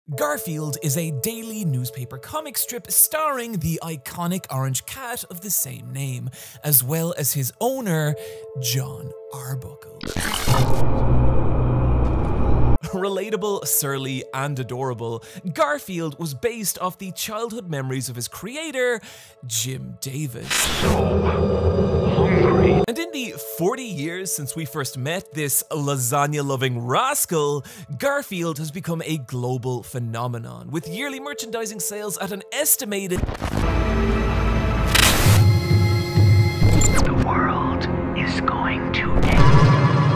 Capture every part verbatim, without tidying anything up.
Garfield is a daily newspaper comic strip starring the iconic orange cat of the same name, as well as his owner, Jon Arbuckle. Relatable, surly, and adorable, Garfield was based off the childhood memories of his creator, Jim Davis. So hungry. And in the forty years since we first met this lasagna-loving rascal, Garfield has become a global phenomenon, with yearly merchandising sales at an estimated... The world is going to end.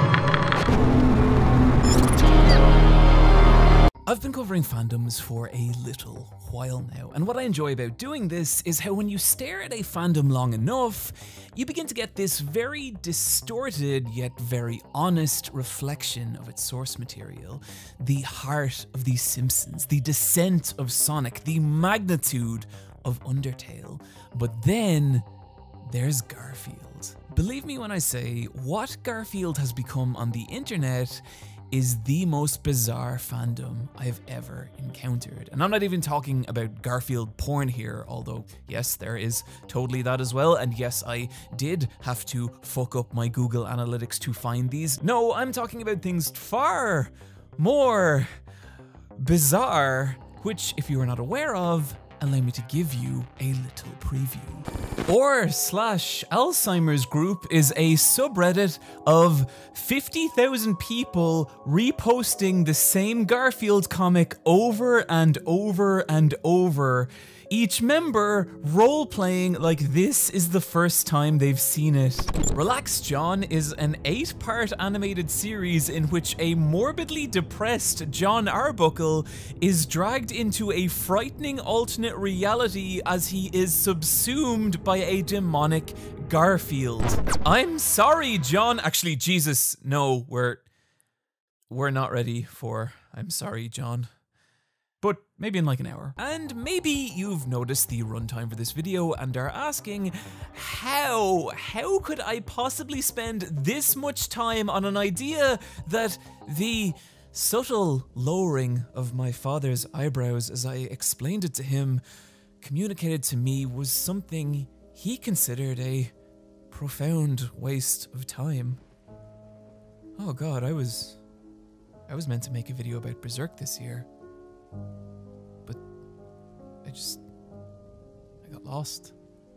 I've been covering fandoms for a little while now, and what I enjoy about doing this is how when you stare at a fandom long enough, you begin to get this very distorted yet very honest reflection of its source material. The heart of The Simpsons, the descent of Sonic, the magnitude of Undertale. But then there's Garfield. Believe me when I say, what Garfield has become on the internet is the most bizarre fandom I've ever encountered. And I'm not even talking about Garfield porn here, although yes, there is totally that as well. And yes, I did have to fuck up my Google Analytics to find these. No, I'm talking about things far more bizarre, which if you are not aware of, allow me to give you a little preview. Or slash Alzheimer's Group is a subreddit of fifty thousand people reposting the same Garfield comic over and over and over, each member role-playing like this is the first time they've seen it. Relax John is an eight-part animated series in which a morbidly depressed Jon Arbuckle is dragged into a frightening alternate reality as he is subsumed by a demonic Garfield. I'm sorry, John. Actually, Jesus, no, we're we're not ready for I'm sorry, John. But maybe in like an hour. And maybe you've noticed the runtime for this video and are asking, how, how could I possibly spend this much time on an idea that the subtle lowering of my father's eyebrows as I explained it to him communicated to me was something he considered a profound waste of time. Oh God, I was, I was meant to make a video about Berserk this year. But I just, I got lost.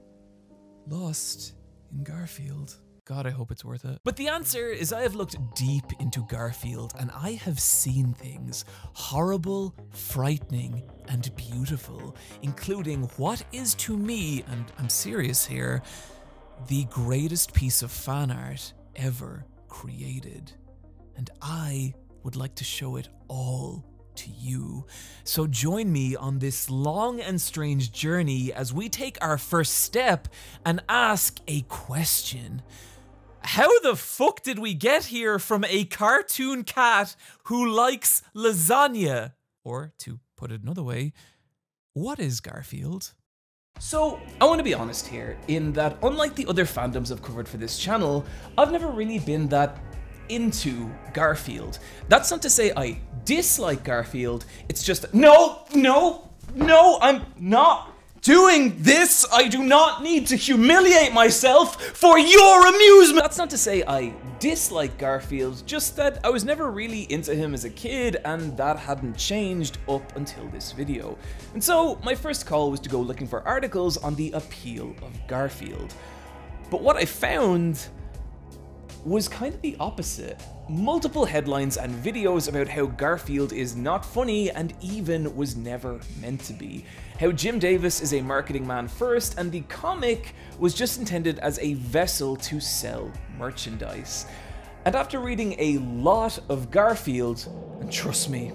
Lost in Garfield. God, I hope it's worth it. But the answer is I have looked deep into Garfield and I have seen things horrible, frightening, and beautiful, including what is to me, and I'm serious here, the greatest piece of fan art ever created. And I would like to show it all to you. So join me on this long and strange journey as we take our first step and ask a question. How the fuck did we get here from a cartoon cat who likes lasagna? Or to put it another way, what is Garfield? So, I want to be honest here, in that unlike the other fandoms I've covered for this channel, I've never really been that into Garfield. That's not to say I dislike Garfield, it's just, no, no, no, I'm not doing this. I do not need to humiliate myself for your amusement. That's not to say I dislike Garfield, just that I was never really into him as a kid and that hadn't changed up until this video. And so my first call was to go looking for articles on the appeal of Garfield. But what I found was kind of the opposite. Multiple headlines and videos about how Garfield is not funny and even was never meant to be. How Jim Davis is a marketing man first and the comic was just intended as a vessel to sell merchandise. And after reading a lot of Garfield, and trust me,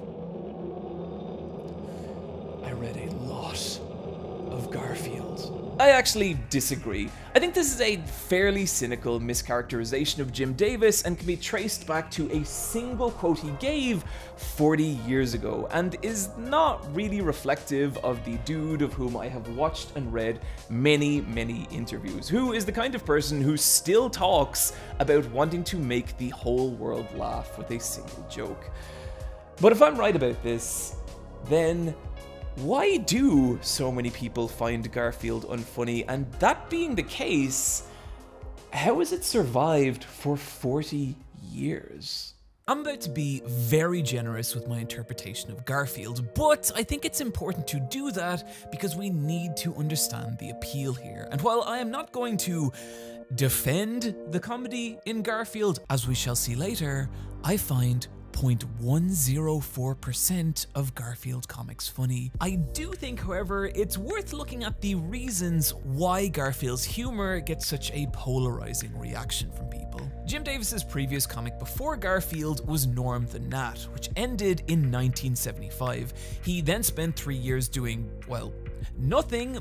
I read a lot of Garfield, I actually disagree. I think this is a fairly cynical mischaracterization of Jim Davis and can be traced back to a single quote he gave forty years ago and is not really reflective of the dude of whom I have watched and read many, many interviews, who is the kind of person who still talks about wanting to make the whole world laugh with a single joke. But if I'm right about this, then why do so many people find Garfield unfunny? And that being the case, how has it survived for forty years? I'm about to be very generous with my interpretation of Garfield, but I think it's important to do that because we need to understand the appeal here. And while I am not going to defend the comedy in Garfield, as we shall see later, I find zero point one zero four percent of Garfield comics funny. I do think, however, it's worth looking at the reasons why Garfield's humor gets such a polarizing reaction from people. Jim Davis's previous comic before Garfield was Norm the Gnat, which ended in nineteen seventy-five. He then spent three years doing, well, nothing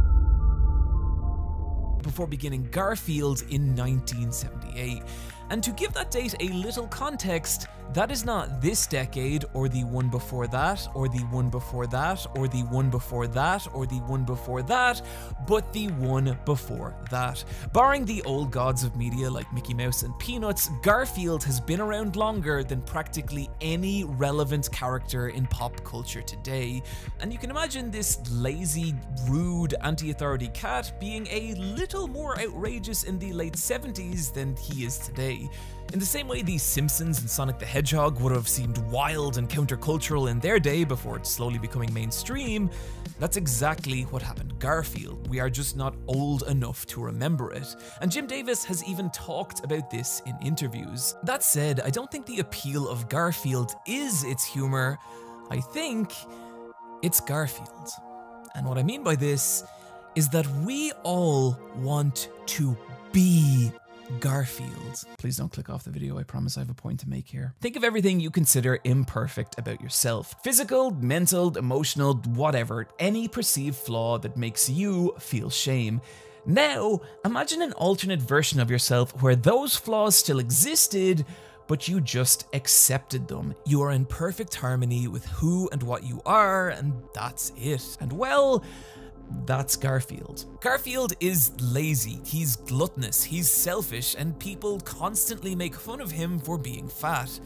before beginning Garfield in nineteen seventy-eight. And to give that date a little context, that is not this decade, or the one before that, or the one before that, or the one before that, or the one before that, but the one before that. Barring the old gods of media like Mickey Mouse and Peanuts, Garfield has been around longer than practically any relevant character in pop culture today. And you can imagine this lazy, rude, anti-authority cat being a little more outrageous in the late seventies than he is today. In the same way The Simpsons and Sonic the Hedgehog would have seemed wild and countercultural in their day before slowly becoming mainstream, that's exactly what happened to Garfield. We are just not old enough to remember it. And Jim Davis has even talked about this in interviews. That said, I don't think the appeal of Garfield is its humor. I think it's Garfield. And what I mean by this is that we all want to be Garfield. Please don't click off the video, I promise I have a point to make here. Think of everything you consider imperfect about yourself. Physical, mental, emotional, whatever. Any perceived flaw that makes you feel shame. Now, imagine an alternate version of yourself where those flaws still existed, but you just accepted them. You are in perfect harmony with who and what you are, and that's it. And well, that's Garfield. Garfield is lazy, he's gluttonous, he's selfish, and people constantly make fun of him for being fat.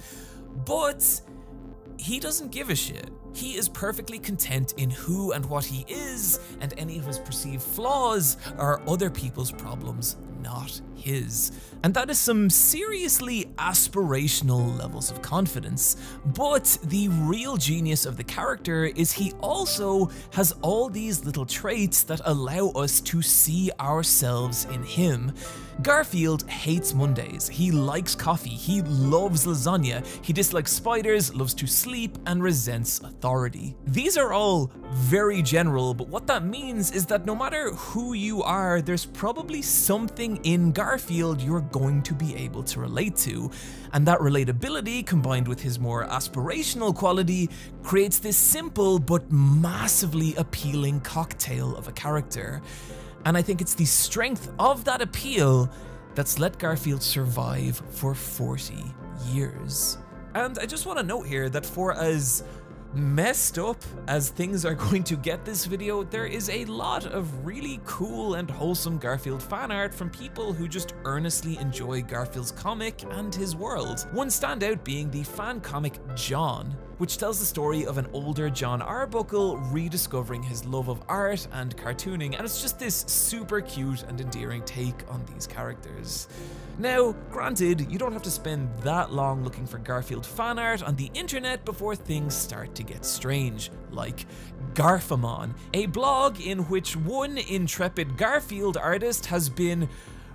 But he doesn't give a shit. He is perfectly content in who and what he is, and any of his perceived flaws are other people's problems, not his. And that is some seriously aspirational levels of confidence. But the real genius of the character is he also has all these little traits that allow us to see ourselves in him. Garfield hates Mondays, he likes coffee, he loves lasagna, he dislikes spiders, loves to sleep, and resents authority. These are all very general, but what that means is that no matter who you are, there's probably something in Garfield you're going to be able to relate to. And that relatability, combined with his more aspirational quality, creates this simple but massively appealing cocktail of a character. And I think it's the strength of that appeal that's let Garfield survive for forty years. And I just want to note here that for as messed up as things are going to get this video, there is a lot of really cool and wholesome Garfield fan art from people who just earnestly enjoy Garfield's comic and his world. One standout being the fan comic John, which tells the story of an older John Arbuckle rediscovering his love of art and cartooning, and it's just this super cute and endearing take on these characters. Now, granted, you don't have to spend that long looking for Garfield fan art on the internet before things start to get strange, like Garfamon, a blog in which one intrepid Garfield artist has been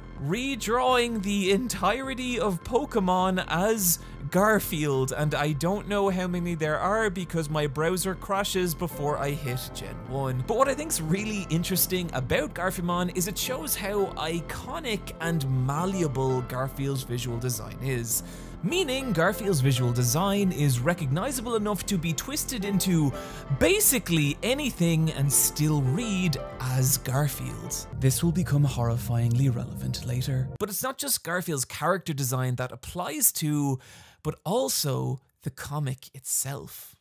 redrawing the entirety of Pokemon as Garfield, and I don't know how many there are because my browser crashes before I hit Gen one. But what I think's really interesting about Garfamon is it shows how iconic and malleable Garfield's visual design is. Meaning Garfield's visual design is recognizable enough to be twisted into basically anything and still read as Garfield. This will become horrifyingly relevant later. But it's not just Garfield's character design that applies to, but also the comic itself.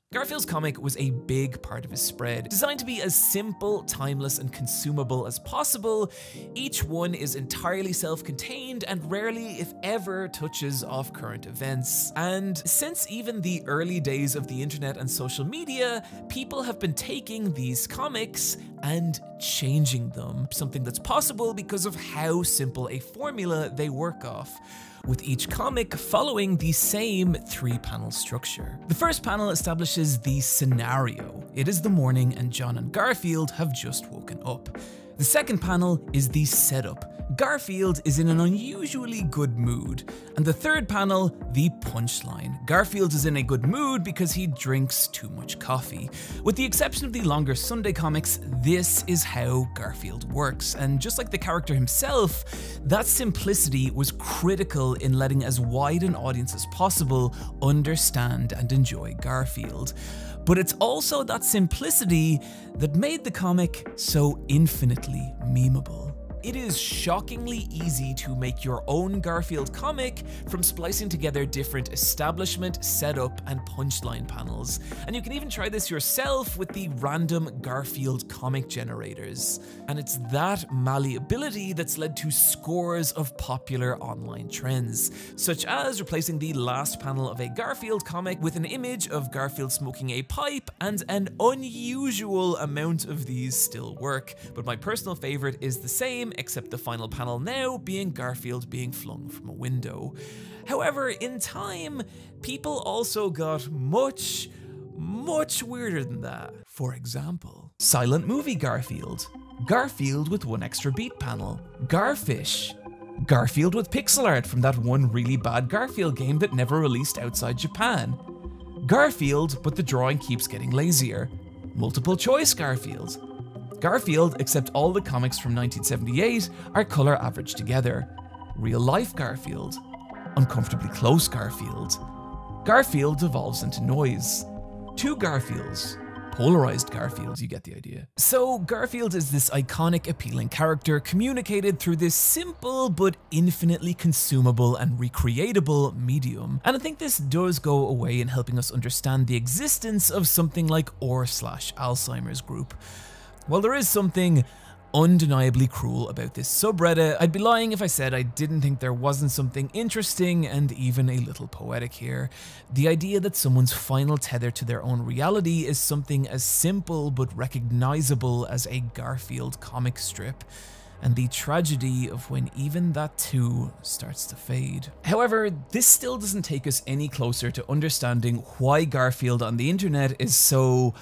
Garfield's comic was a big part of his spread. Designed to be as simple, timeless, and consumable as possible, each one is entirely self-contained and rarely, if ever, touches off current events. And since even the early days of the internet and social media, people have been taking these comics and changing them. Something that's possible because of how simple a formula they work off, with each comic following the same three-panel structure. The first panel establishes the scenario. It is the morning and John and Garfield have just woken up. The second panel is the setup. Garfield is in an unusually good mood. And the third panel, the punchline. Garfield is in a good mood because he drinks too much coffee. With the exception of the longer Sunday comics, this is how Garfield works. And just like the character himself, that simplicity was critical in letting as wide an audience as possible understand and enjoy Garfield. But it's also that simplicity that made the comic so infinitely memeable. It is shockingly easy to make your own Garfield comic from splicing together different establishment, setup, and punchline panels. And you can even try this yourself with the random Garfield comic generators. And it's that malleability that's led to scores of popular online trends, such as replacing the last panel of a Garfield comic with an image of Garfield smoking a pipe, and an unusual amount of these still work. But my personal favorite is the same, except the final panel now being Garfield being flung from a window. However, in time, people also got much, much weirder than that. For example, Silent Movie Garfield, Garfield with one extra beat panel, Garfish, Garfield with pixel art from that one really bad Garfield game that never released outside Japan, Garfield but the drawing keeps getting lazier, Multiple Choice Garfield, Garfield, except all the comics from nineteen seventy-eight are color averaged together. Real Life Garfield. Uncomfortably Close Garfield. Garfield evolves into noise. Two Garfields. Polarized Garfield, you get the idea. So Garfield is this iconic, appealing character communicated through this simple but infinitely consumable and recreatable medium. And I think this does go away in helping us understand the existence of something like or slash Alzheimer's group. While there is something undeniably cruel about this subreddit, I'd be lying if I said I didn't think there wasn't something interesting and even a little poetic here. The idea that someone's final tether to their own reality is something as simple but recognizable as a Garfield comic strip, and the tragedy of when even that too starts to fade. However, this still doesn't take us any closer to understanding why Garfield on the internet is so...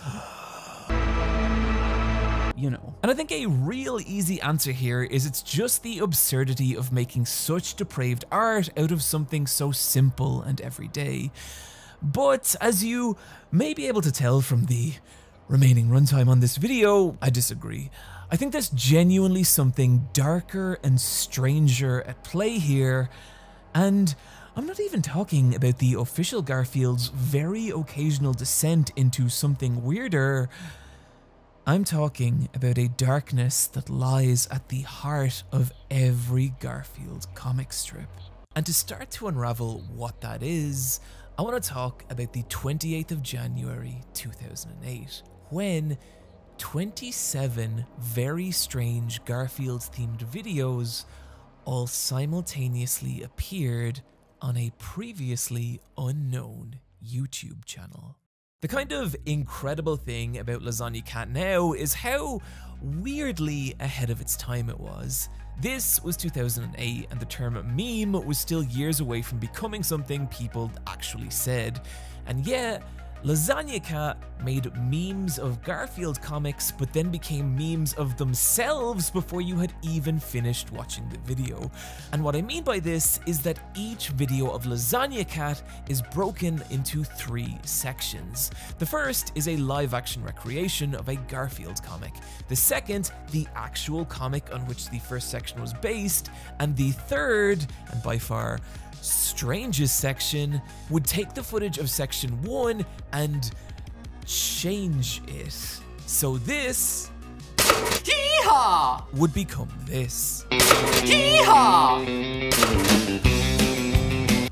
you know. And I think a real easy answer here is it's just the absurdity of making such depraved art out of something so simple and everyday. But as you may be able to tell from the remaining runtime on this video, I disagree. I think there's genuinely something darker and stranger at play here, and I'm not even talking about the official Garfield's very occasional descent into something weirder. I'm talking about a darkness that lies at the heart of every Garfield comic strip. And to start to unravel what that is, I want to talk about the twenty-eighth of January two thousand eight, when twenty-seven very strange Garfield-themed videos all simultaneously appeared on a previously unknown YouTube channel. The kind of incredible thing about Lasagna Cat now is how weirdly ahead of its time it was. This was two thousand eight, and the term meme was still years away from becoming something people actually said. And yet, Lasagna Cat made memes of Garfield comics, but then became memes of themselves before you had even finished watching the video. And what I mean by this is that each video of Lasagna Cat is broken into three sections. The first is a live-action recreation of a Garfield comic. The second, the actual comic on which the first section was based. And the third, and by far strangest section, would take the footage of section one and change it. So this Yeehaw! would become this. Yeehaw!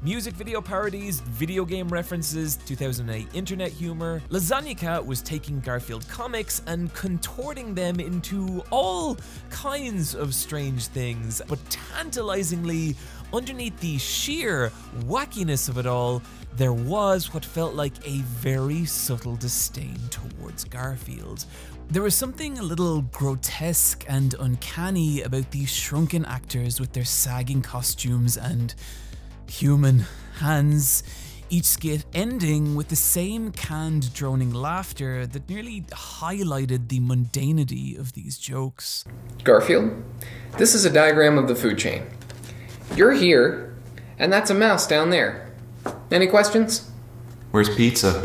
Music video parodies, video game references, two thousand eight internet humor, Lasagna Cat was taking Garfield comics and contorting them into all kinds of strange things, but tantalizingly, underneath the sheer wackiness of it all, there was what felt like a very subtle disdain towards Garfield. There was something a little grotesque and uncanny about these shrunken actors with their sagging costumes and human hands, each skit ending with the same canned droning laughter that nearly highlighted the mundanity of these jokes. Garfield, this is a diagram of the food chain. You're here, and that's a mouse down there. Any questions? Where's pizza?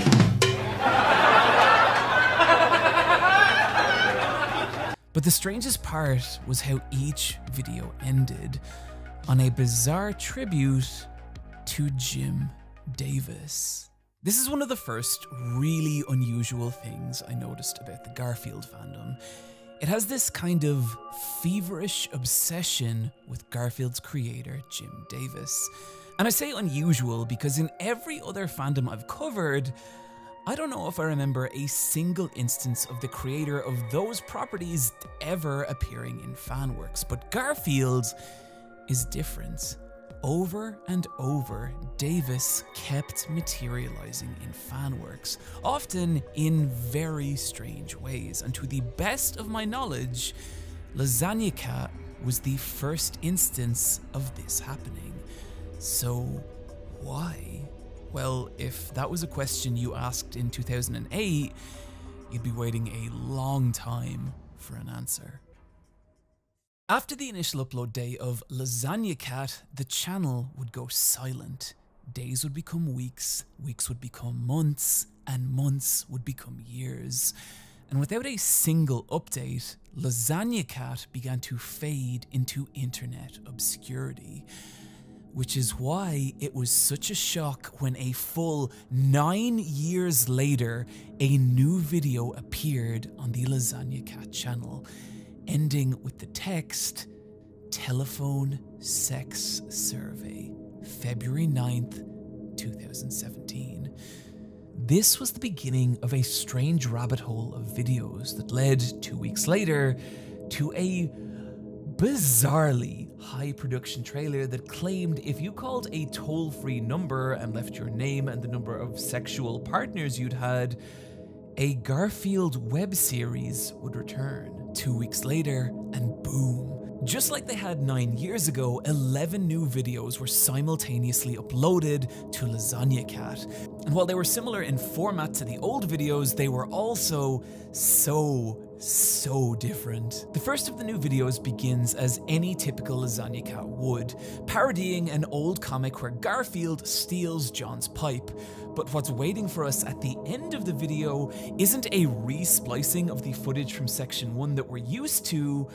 But the strangest part was how each video ended on a bizarre tribute to Jim Davis. This is one of the first really unusual things I noticed about the Garfield fandom. It has this kind of feverish obsession with Garfield's creator, Jim Davis. And I say unusual because in every other fandom I've covered, I don't know if I remember a single instance of the creator of those properties ever appearing in fan works, but Garfield is different. Over and over, Davis kept materializing in fan works, often in very strange ways, and to the best of my knowledge, Lasagna Cat was the first instance of this happening. So why? Well, if that was a question you asked in two thousand eight, you'd be waiting a long time for an answer. After the initial upload day of Lasagna Cat, the channel would go silent. Days would become weeks, weeks would become months, and months would become years. And without a single update, Lasagna Cat began to fade into internet obscurity. Which is why it was such a shock when a full nine years later, a new video appeared on the Lasagna Cat channel, ending with the text, Telephone Sex Survey, February ninth, two thousand seventeen. This was the beginning of a strange rabbit hole of videos that led, two weeks later, to a bizarrely high production trailer that claimed if you called a toll-free number and left your name and the number of sexual partners you'd had, a Garfield web series would return. Two weeks later, and boom. Just like they had nine years ago, eleven new videos were simultaneously uploaded to Lasagna Cat. And while they were similar in format to the old videos, they were also so, so different. The first of the new videos begins as any typical Lasagna Cat would, parodying an old comic where Garfield steals John's pipe. But what's waiting for us at the end of the video isn't a re-splicing of the footage from section one that we're used to,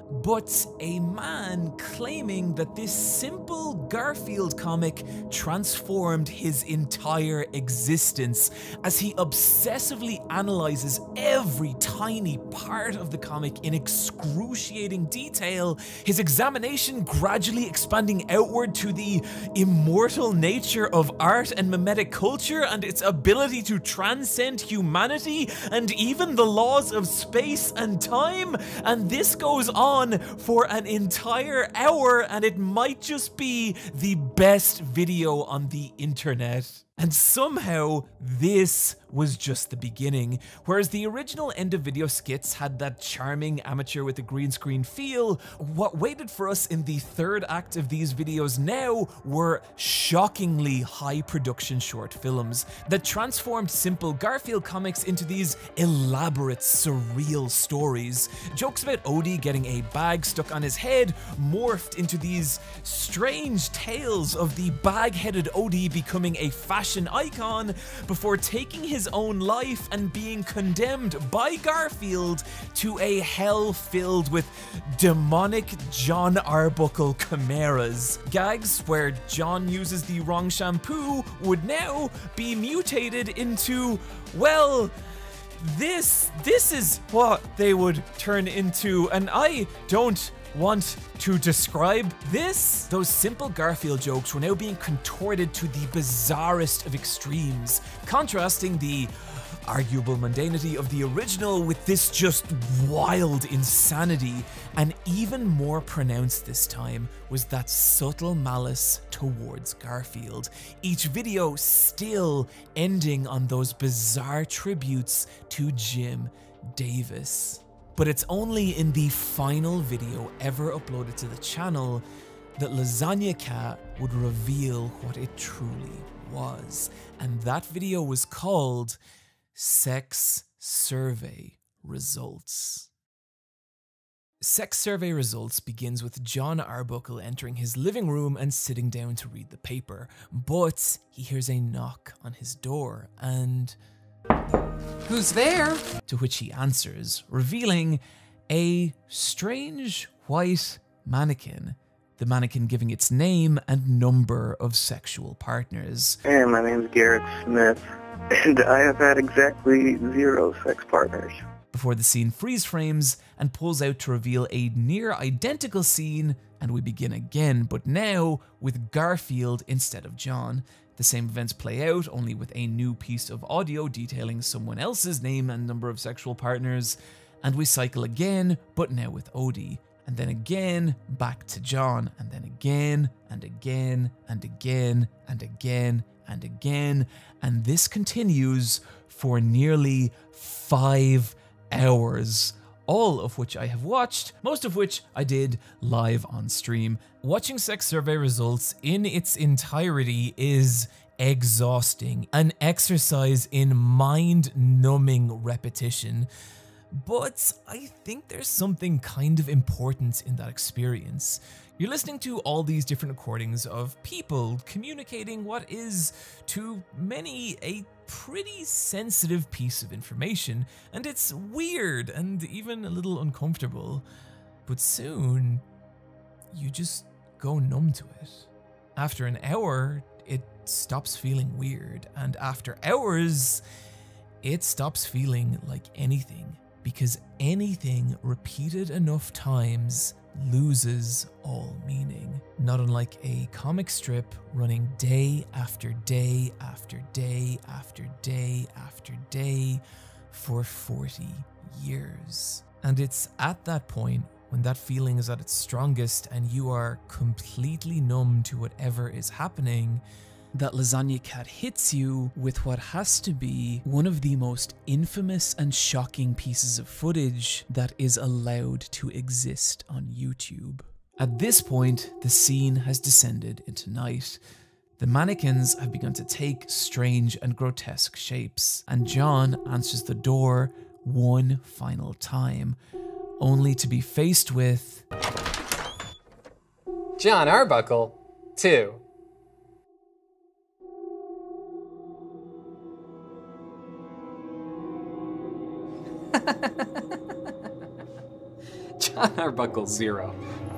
but a man claiming that this simple Garfield comic transformed his entire existence as he obsessively analyzes every tiny part of the comic in excruciating detail, his examination gradually expanding outward to the immortal nature of art and mimetic culture and its ability to transcend humanity and even the laws of space and time, and this goes on for an entire hour, and it might just be the best video on the internet. And somehow, this was just the beginning. Whereas the original end of video skits had that charming amateur with a green screen feel, what waited for us in the third act of these videos now were shockingly high production short films that transformed simple Garfield comics into these elaborate, surreal stories. Jokes about Odie getting a bag stuck on his head morphed into these strange tales of the bag-headed Odie becoming a fashion icon before taking his own life and being condemned by Garfield to a hell filled with demonic John Arbuckle chimeras. Gags where John uses the wrong shampoo would now be mutated into, well, This, this is what they would turn into, and I don't want to describe this? Those simple Garfield jokes were now being contorted to the bizarrest of extremes, contrasting the arguable mundanity of the original with this just wild insanity. And even more pronounced this time was that subtle malice towards Garfield, each video still ending on those bizarre tributes to Jim Davis. But it's only in the final video ever uploaded to the channel that Lasagna Cat would reveal what it truly was. And that video was called Sex Survey Results. Sex Survey Results begins with Jon Arbuckle entering his living room and sitting down to read the paper, but he hears a knock on his door and... Who's there? To which he answers, revealing a strange white mannequin, the mannequin giving its name and number of sexual partners. Hey, my name's Garrett Smith, and I have had exactly zero sex partners. Before the scene freeze frames and pulls out to reveal a near identical scene, and we begin again, but now with Garfield instead of Jon. The same events play out, only with a new piece of audio detailing someone else's name and number of sexual partners, and we cycle again, but now with Odie. And then again, back to Jon, and then again, and again, and again, and again, and again, and this continues for nearly five hours, all of which I have watched, most of which I did live on stream. Watching Sex Survey Results in its entirety is exhausting, an exercise in mind-numbing repetition. But I think there's something kind of important in that experience. You're listening to all these different recordings of people communicating what is, to many, a pretty sensitive piece of information, and it's weird and even a little uncomfortable. But soon, you just go numb to it. After an hour, it stops feeling weird, and after hours, it stops feeling like anything. Because anything repeated enough times loses all meaning. Not unlike a comic strip running day after day after day after day after day for forty years. And it's at that point, when that feeling is at its strongest and you are completely numb to whatever is happening, that Lasagna Cat hits you with what has to be one of the most infamous and shocking pieces of footage that is allowed to exist on YouTube. At this point, the scene has descended into night. The mannequins have begun to take strange and grotesque shapes, and Jon answers the door one final time, only to be faced with... Jon Arbuckle, two. Jon Arbuckle, zero.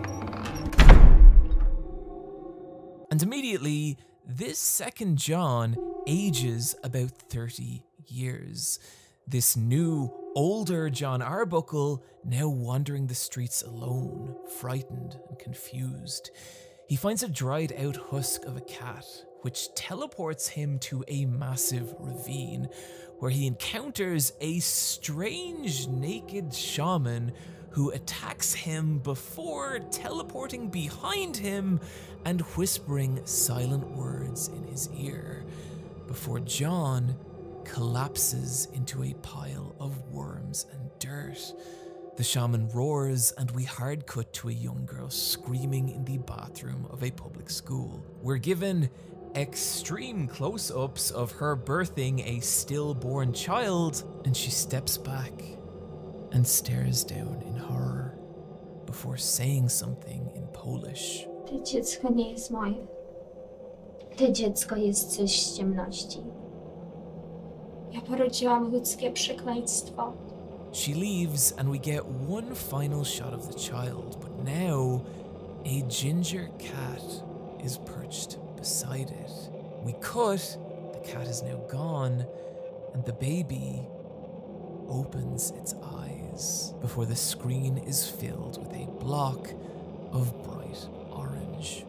And immediately, this second Jon ages about thirty years. This new, older Jon Arbuckle now wandering the streets alone, frightened and confused. He finds a dried out husk of a cat, which teleports him to a massive ravine, where he encounters a strange naked shaman who attacks him before teleporting behind him and whispering silent words in his ear, before Jon collapses into a pile of worms and dirt. The shaman roars, and we hard cut to a young girl screaming in the bathroom of a public school. We're given extreme close-ups of her birthing a stillborn child, and she steps back and stares down in horror before saying something in Polish. To dziecko nie jest moje. To dziecko jest coś z ciemności. Ja porodziłam ludzkie przekleństwo. She leaves, and we get one final shot of the child, but now a ginger cat is perched beside it. We cut, the cat is now gone, and the baby opens its eyes. seconds before the screen is filled with a block of bright orange.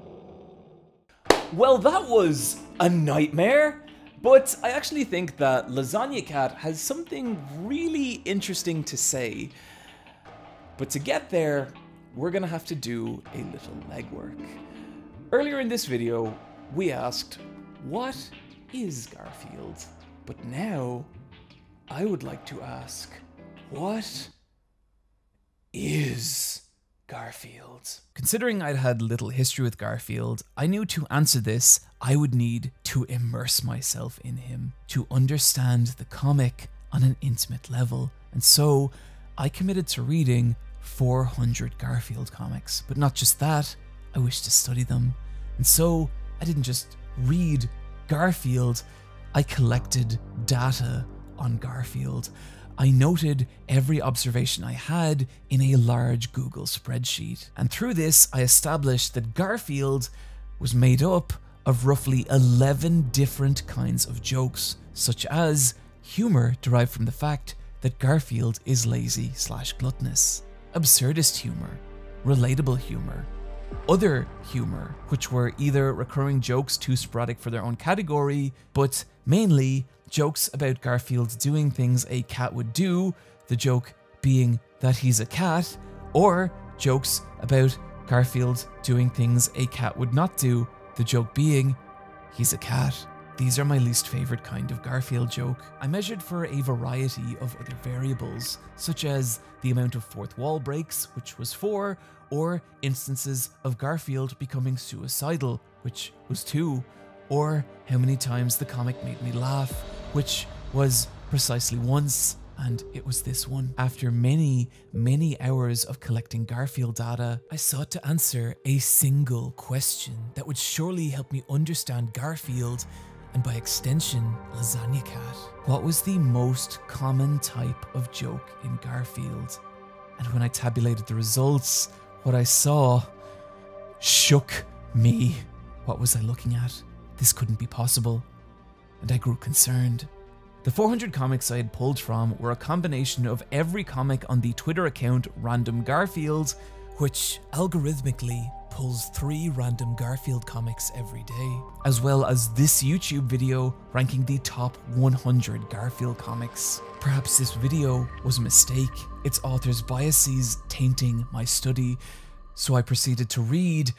Well, that was a nightmare, but I actually think that Lasagna Cat has something really interesting to say. But to get there, we're gonna have to do a little legwork. Earlier in this video, we asked, what is Garfield? But now, I would like to ask, what is Garfield? Considering I'd had little history with Garfield, I knew to answer this, I would need to immerse myself in him, to understand the comic on an intimate level. And so, I committed to reading four hundred Garfield comics. But not just that, I wished to study them. And so, I didn't just read Garfield, I collected data on Garfield. I noted every observation I had in a large Google spreadsheet. And through this, I established that Garfield was made up of roughly eleven different kinds of jokes, such as humor derived from the fact that Garfield is lazy slash gluttonous, absurdist humor, relatable humor, other humor, which were either recurring jokes too sporadic for their own category, but mainly jokes about Garfield doing things a cat would do, the joke being that he's a cat, or jokes about Garfield doing things a cat would not do, the joke being he's a cat. These are my least favorite kind of Garfield joke. I measured for a variety of other variables, such as the amount of fourth wall breaks, which was four, or instances of Garfield becoming suicidal, which was two, or how many times the comic made me laugh, which was precisely once, and it was this one. After many, many hours of collecting Garfield data, I sought to answer a single question that would surely help me understand Garfield, and by extension, Lasagna Cat. What was the most common type of joke in Garfield? And when I tabulated the results, what I saw shook me. What was I looking at? This couldn't be possible. And I grew concerned. The four hundred comics I had pulled from were a combination of every comic on the Twitter account Random Garfield, which algorithmically pulls three random Garfield comics every day, as well as this YouTube video ranking the top one hundred Garfield comics. Perhaps this video was a mistake, its author's biases tainting my study, so I proceeded to read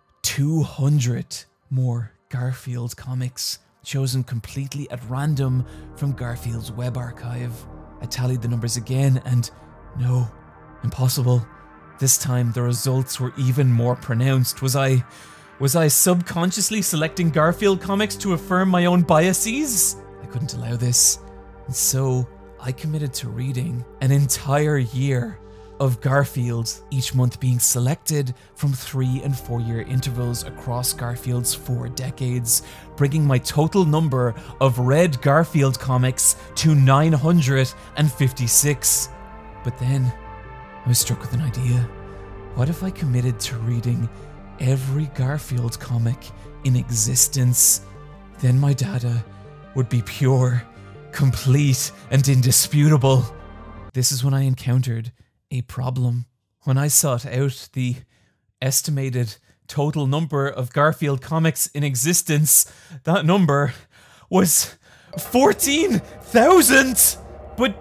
two hundred more Garfield comics, chosen completely at random from Garfield's web archive. I tallied the numbers again and no, impossible. This time the results were even more pronounced. Was I, was I subconsciously selecting Garfield comics to affirm my own biases? I couldn't allow this. And so I committed to reading an entire year of Garfield, each month being selected from three and four year intervals across Garfield's four decades, bringing my total number of read Garfield comics to nine hundred fifty-six. But then I was struck with an idea. What if I committed to reading every Garfield comic in existence? Then my data would be pure, complete, and indisputable. This is when I encountered a problem. When I sought out the estimated total number of Garfield comics in existence, that number was fourteen thousand! But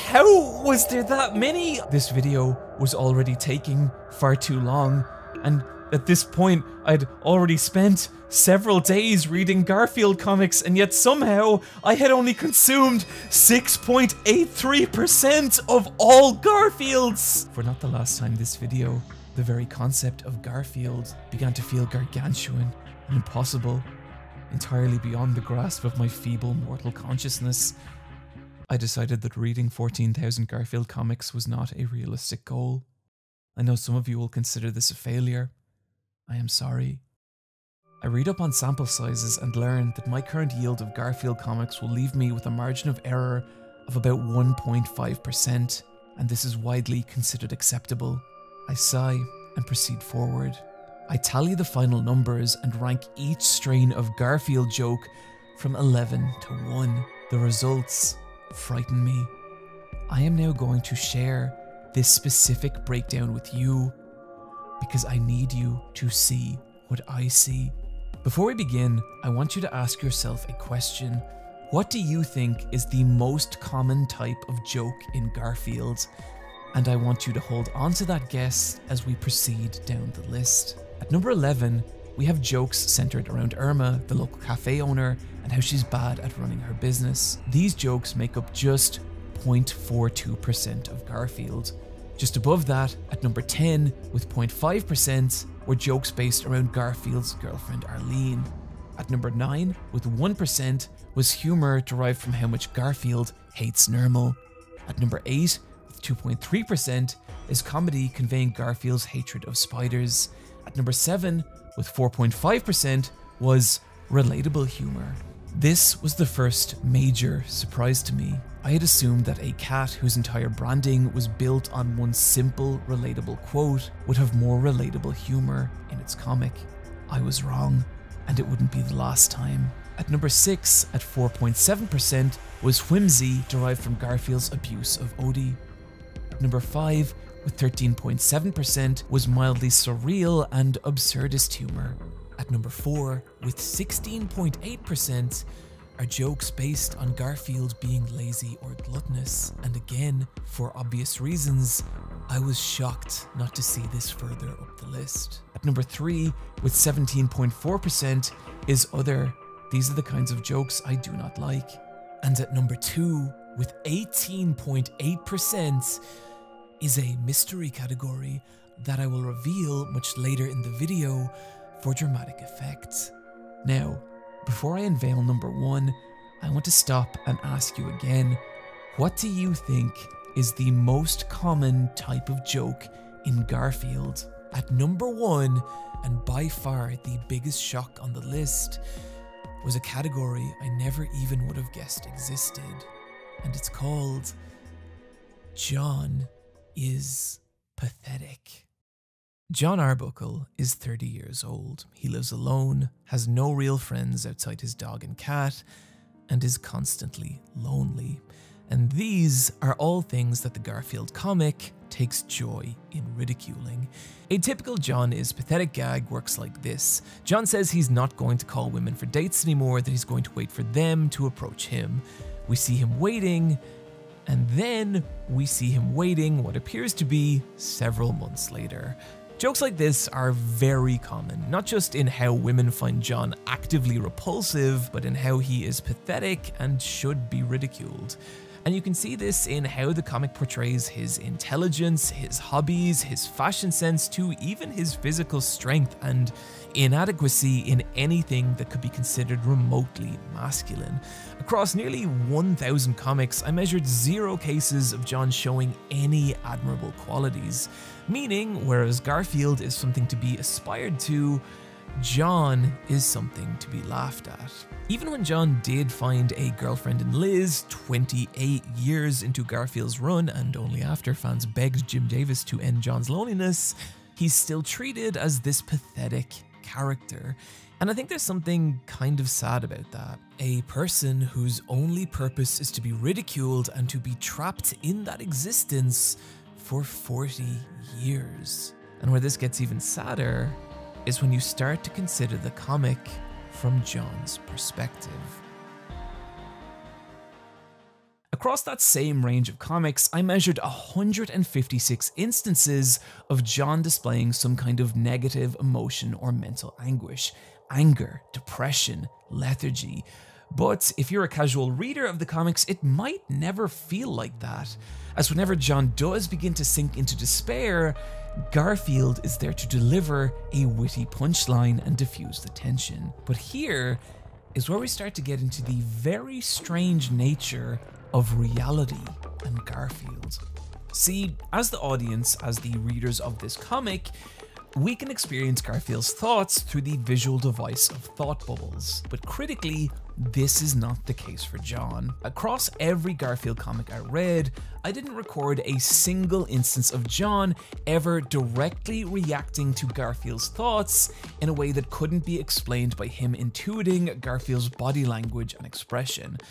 how was there that many? This video was already taking far too long, and at this point, I'd already spent several days reading Garfield comics, and yet somehow I had only consumed six point eight three percent of all Garfields! For not the last time this video, the very concept of Garfield began to feel gargantuan and impossible, entirely beyond the grasp of my feeble mortal consciousness. I decided that reading fourteen thousand Garfield comics was not a realistic goal. I know some of you will consider this a failure. I am sorry. I read up on sample sizes and learned that my current yield of Garfield comics will leave me with a margin of error of about one point five percent, and this is widely considered acceptable. I sigh and proceed forward. I tally the final numbers and rank each strain of Garfield joke from eleven to one. The results frighten me. I am now going to share this specific breakdown with you because I need you to see what I see. Before we begin, I want you to ask yourself a question. What do you think is the most common type of joke in Garfield? And I want you to hold on to that guess as we proceed down the list. At number eleven, we have jokes centered around Irma, the local cafe owner, and how she's bad at running her business. These jokes make up just zero point four two percent of Garfield. Just above that, at number ten, with zero point five percent, were jokes based around Garfield's girlfriend Arlene. At number nine, with one percent, was humour derived from how much Garfield hates Nermal. At number eight, with two point three percent, is comedy conveying Garfield's hatred of spiders. At number seven, with four point five percent, was relatable humour. This was the first major surprise to me. I had assumed that a cat whose entire branding was built on one simple, relatable quote would have more relatable humour in its comic. I was wrong, and it wouldn't be the last time. At number six, at four point seven percent, was whimsy derived from Garfield's abuse of Odie. At number five, with thirteen point seven percent, was mildly surreal and absurdist humour. At number four, with sixteen point eight percent, are jokes based on Garfield being lazy or gluttonous, and again, for obvious reasons, I was shocked not to see this further up the list. At number three, with seventeen point four percent, is other. These are the kinds of jokes I do not like. And at number two, with eighteen point eight percent, is a mystery category that I will reveal much later in the video for dramatic effect. Now, before I unveil number one, I want to stop and ask you again, what do you think is the most common type of joke in Garfield? At number one, and by far the biggest shock on the list, was a category I never even would have guessed existed, and it's called John is pathetic. John Arbuckle is thirty years old. He lives alone, has no real friends outside his dog and cat, and is constantly lonely. And these are all things that the Garfield comic takes joy in ridiculing. A typical John is pathetic gag works like this. John says he's not going to call women for dates anymore, that he's going to wait for them to approach him. We see him waiting, and then we see him waiting what appears to be several months later. Jokes like this are very common, not just in how women find John actively repulsive, but in how he is pathetic and should be ridiculed. And you can see this in how the comic portrays his intelligence, his hobbies, his fashion sense, to even his physical strength and inadequacy in anything that could be considered remotely masculine. Across nearly one thousand comics, I measured zero cases of John showing any admirable qualities. Meaning, whereas Garfield is something to be aspired to, John is something to be laughed at. Even when John did find a girlfriend in Liz twenty-eight years into Garfield's run, and only after fans begged Jim Davis to end John's loneliness, he's still treated as this pathetic character. And I think there's something kind of sad about that. A person whose only purpose is to be ridiculed and to be trapped in that existence for forty years. And where this gets even sadder is when you start to consider the comic from John's perspective. Across that same range of comics, I measured one hundred fifty-six instances of John displaying some kind of negative emotion or mental anguish. Anger, depression, lethargy. But if you're a casual reader of the comics, it might never feel like that, as whenever John does begin to sink into despair, Garfield is there to deliver a witty punchline and diffuse the tension. But here is where we start to get into the very strange nature of reality and Garfield. See, as the audience, as the readers of this comic, we can experience Garfield's thoughts through the visual device of thought bubbles, but critically, this is not the case for John. Across every Garfield comic I read, I didn't record a single instance of John ever directly reacting to Garfield's thoughts in a way that couldn't be explained by him intuiting Garfield's body language and expression.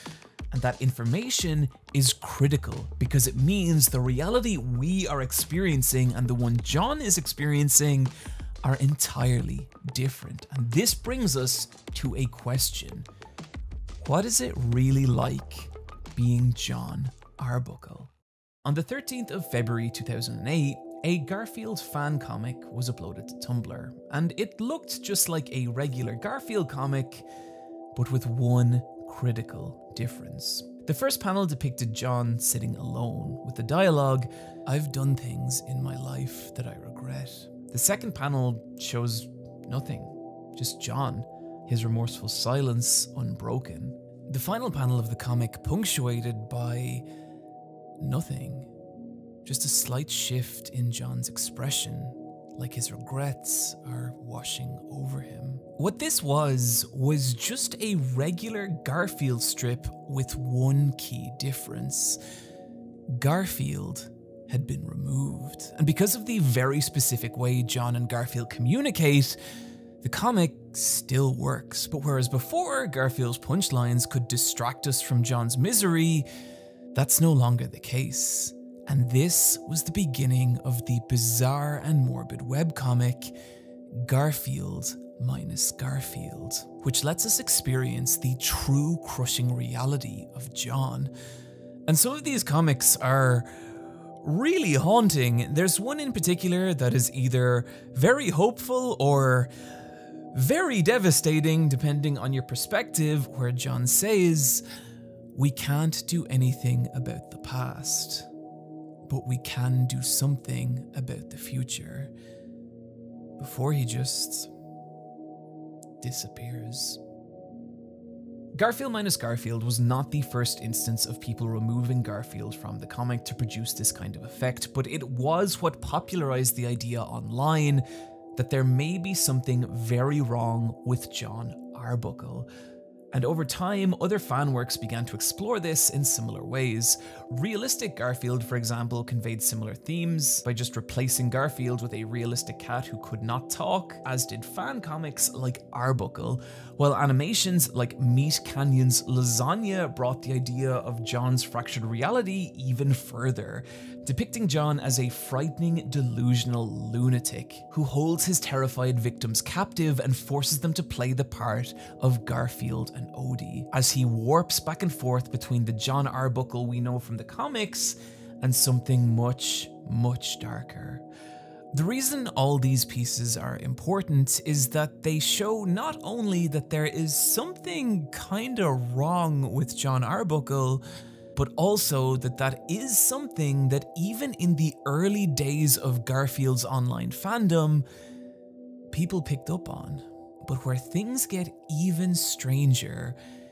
And that information is critical because it means the reality we are experiencing and the one John is experiencing are entirely different. And this brings us to a question. What is it really like being Jon Arbuckle? On the thirteenth of February two thousand eight, a Garfield fan comic was uploaded to Tumblr, and it looked just like a regular Garfield comic, but with one critical difference. The first panel depicted Jon sitting alone with the dialogue, "I've done things in my life that I regret." The second panel shows nothing, just Jon, his remorseful silence unbroken. The final panel of the comic punctuated by nothing, just a slight shift in Jon's expression, like his regrets are washing over him. What this was, was just a regular Garfield strip with one key difference. Garfield had been removed. And because of the very specific way Jon and Garfield communicate, the comic still works. But whereas before Garfield's punchlines could distract us from Jon's misery, that's no longer the case. And this was the beginning of the bizarre and morbid webcomic, Garfield minus Garfield, which lets us experience the true crushing reality of Jon. And some of these comics are really haunting. There's one in particular that is either very hopeful or very devastating, depending on your perspective, where Jon says, "We can't do anything about the past, but we can do something about the future," before he just disappears. Garfield minus Garfield was not the first instance of people removing Garfield from the comic to produce this kind of effect, but it was what popularized the idea online that there may be something very wrong with Jon Arbuckle. And over time, other fan works began to explore this in similar ways. Realistic Garfield, for example, conveyed similar themes by just replacing Garfield with a realistic cat who could not talk, as did fan comics like Arbuckle, while animations like Meat Canyon's Lasagna brought the idea of Jon's fractured reality even further, depicting Jon as a frightening, delusional lunatic who holds his terrified victims captive and forces them to play the part of Garfield and Odie, as he warps back and forth between the Jon Arbuckle we know from the comics and something much, much darker. The reason all these pieces are important is that they show not only that there is something kinda wrong with Jon Arbuckle, but also that that is something that even in the early days of Garfield's online fandom, people picked up on. But where things get even stranger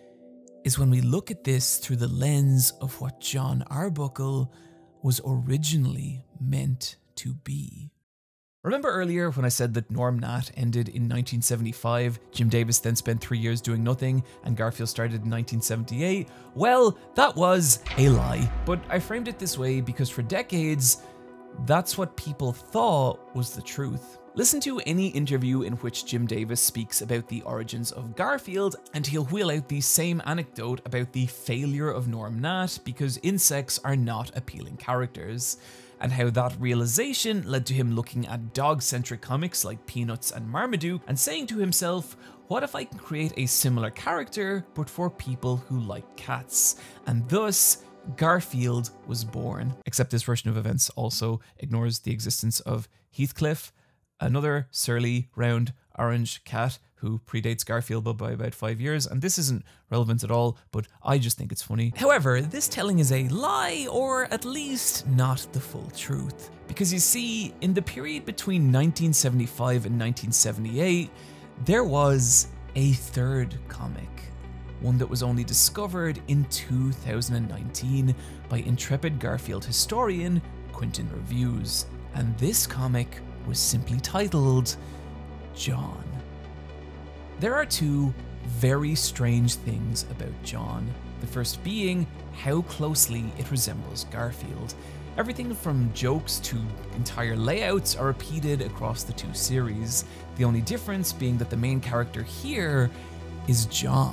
is when we look at this through the lens of what Jon Arbuckle was originally meant to be. Remember earlier when I said that Norm Nat ended in nineteen seventy-five, Jim Davis then spent three years doing nothing, and Garfield started in nineteen seventy-eight? Well, that was a lie. But I framed it this way because for decades, that's what people thought was the truth. Listen to any interview in which Jim Davis speaks about the origins of Garfield, and he'll wheel out the same anecdote about the failure of Norm Nat because insects are not appealing characters, and how that realization led to him looking at dog-centric comics like Peanuts and Marmaduke and saying to himself, what if I can create a similar character but for people who like cats? And thus, Garfield was born. Except this version of events also ignores the existence of Heathcliff, another surly, round, orange cat who predates Garfield by about five years, and this isn't relevant at all, but I just think it's funny. However, this telling is a lie, or at least not the full truth. Because you see, in the period between nineteen seventy-five and nineteen seventy-eight, there was a third comic, one that was only discovered in two thousand nineteen by intrepid Garfield historian Quentin Reviews, and this comic was simply titled Jon. There are two very strange things about Jon. The first being how closely it resembles Garfield. Everything from jokes to entire layouts are repeated across the two series, the only difference being that the main character here is Jon.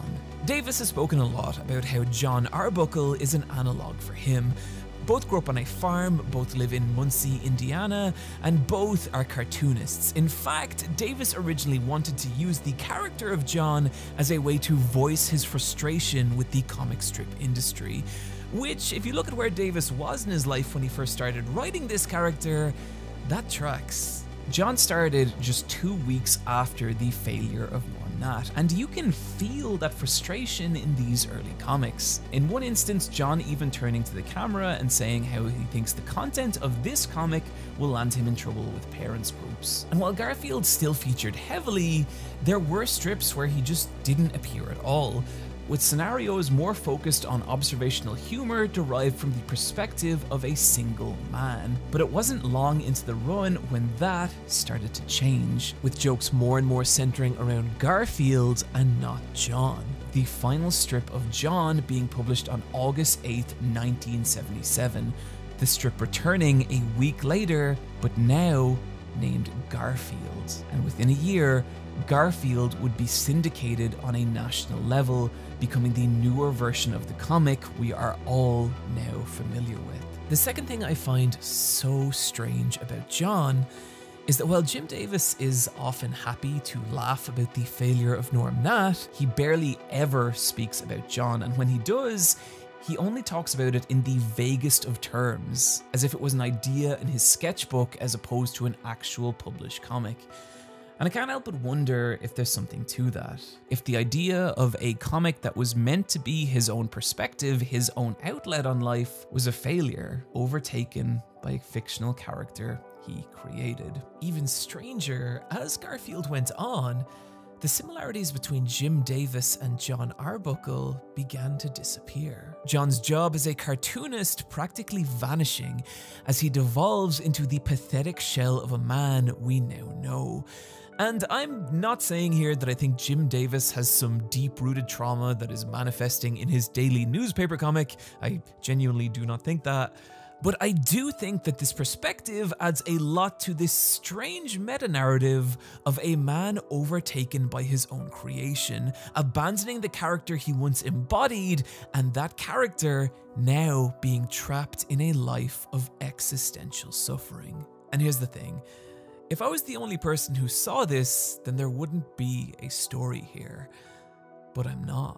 Davis has spoken a lot about how Jon Arbuckle is an analogue for him. Both grew up on a farm, both live in Muncie, Indiana, and both are cartoonists. In fact, Davis originally wanted to use the character of Jon as a way to voice his frustration with the comic strip industry, which, if you look at where Davis was in his life when he first started writing this character, that tracks. Jon started just two weeks after the failure of Norm Nat, and you can feel that frustration in these early comics. In one instance, Jon even turning to the camera and saying how he thinks the content of this comic will land him in trouble with parents groups. And while Garfield still featured heavily, there were strips where he just didn't appear at all, with scenarios more focused on observational humor derived from the perspective of a single man. But it wasn't long into the run when that started to change, with jokes more and more centering around Garfield and not Jon. The final strip of Jon being published on August eighth, nineteen seventy-seven, the strip returning a week later, but now named Garfield. And within a year, Garfield would be syndicated on a national level, becoming the newer version of the comic we are all now familiar with. The second thing I find so strange about Jon is that while Jim Davis is often happy to laugh about the failure of Norm Nat, he barely ever speaks about Jon, and when he does, he only talks about it in the vaguest of terms, as if it was an idea in his sketchbook as opposed to an actual published comic. And I can't help but wonder if there's something to that. If the idea of a comic that was meant to be his own perspective, his own outlet on life, was a failure, overtaken by a fictional character he created. Even stranger, as Garfield went on, the similarities between Jim Davis and Jon Arbuckle began to disappear. Jon's job as a cartoonist practically vanishing as he devolves into the pathetic shell of a man we now know. And I'm not saying here that I think Jim Davis has some deep-rooted trauma that is manifesting in his daily newspaper comic. I genuinely do not think that. But I do think that this perspective adds a lot to this strange meta-narrative of a man overtaken by his own creation, abandoning the character he once embodied, and that character now being trapped in a life of existential suffering. And here's the thing. If I was the only person who saw this, then there wouldn't be a story here. But I'm not.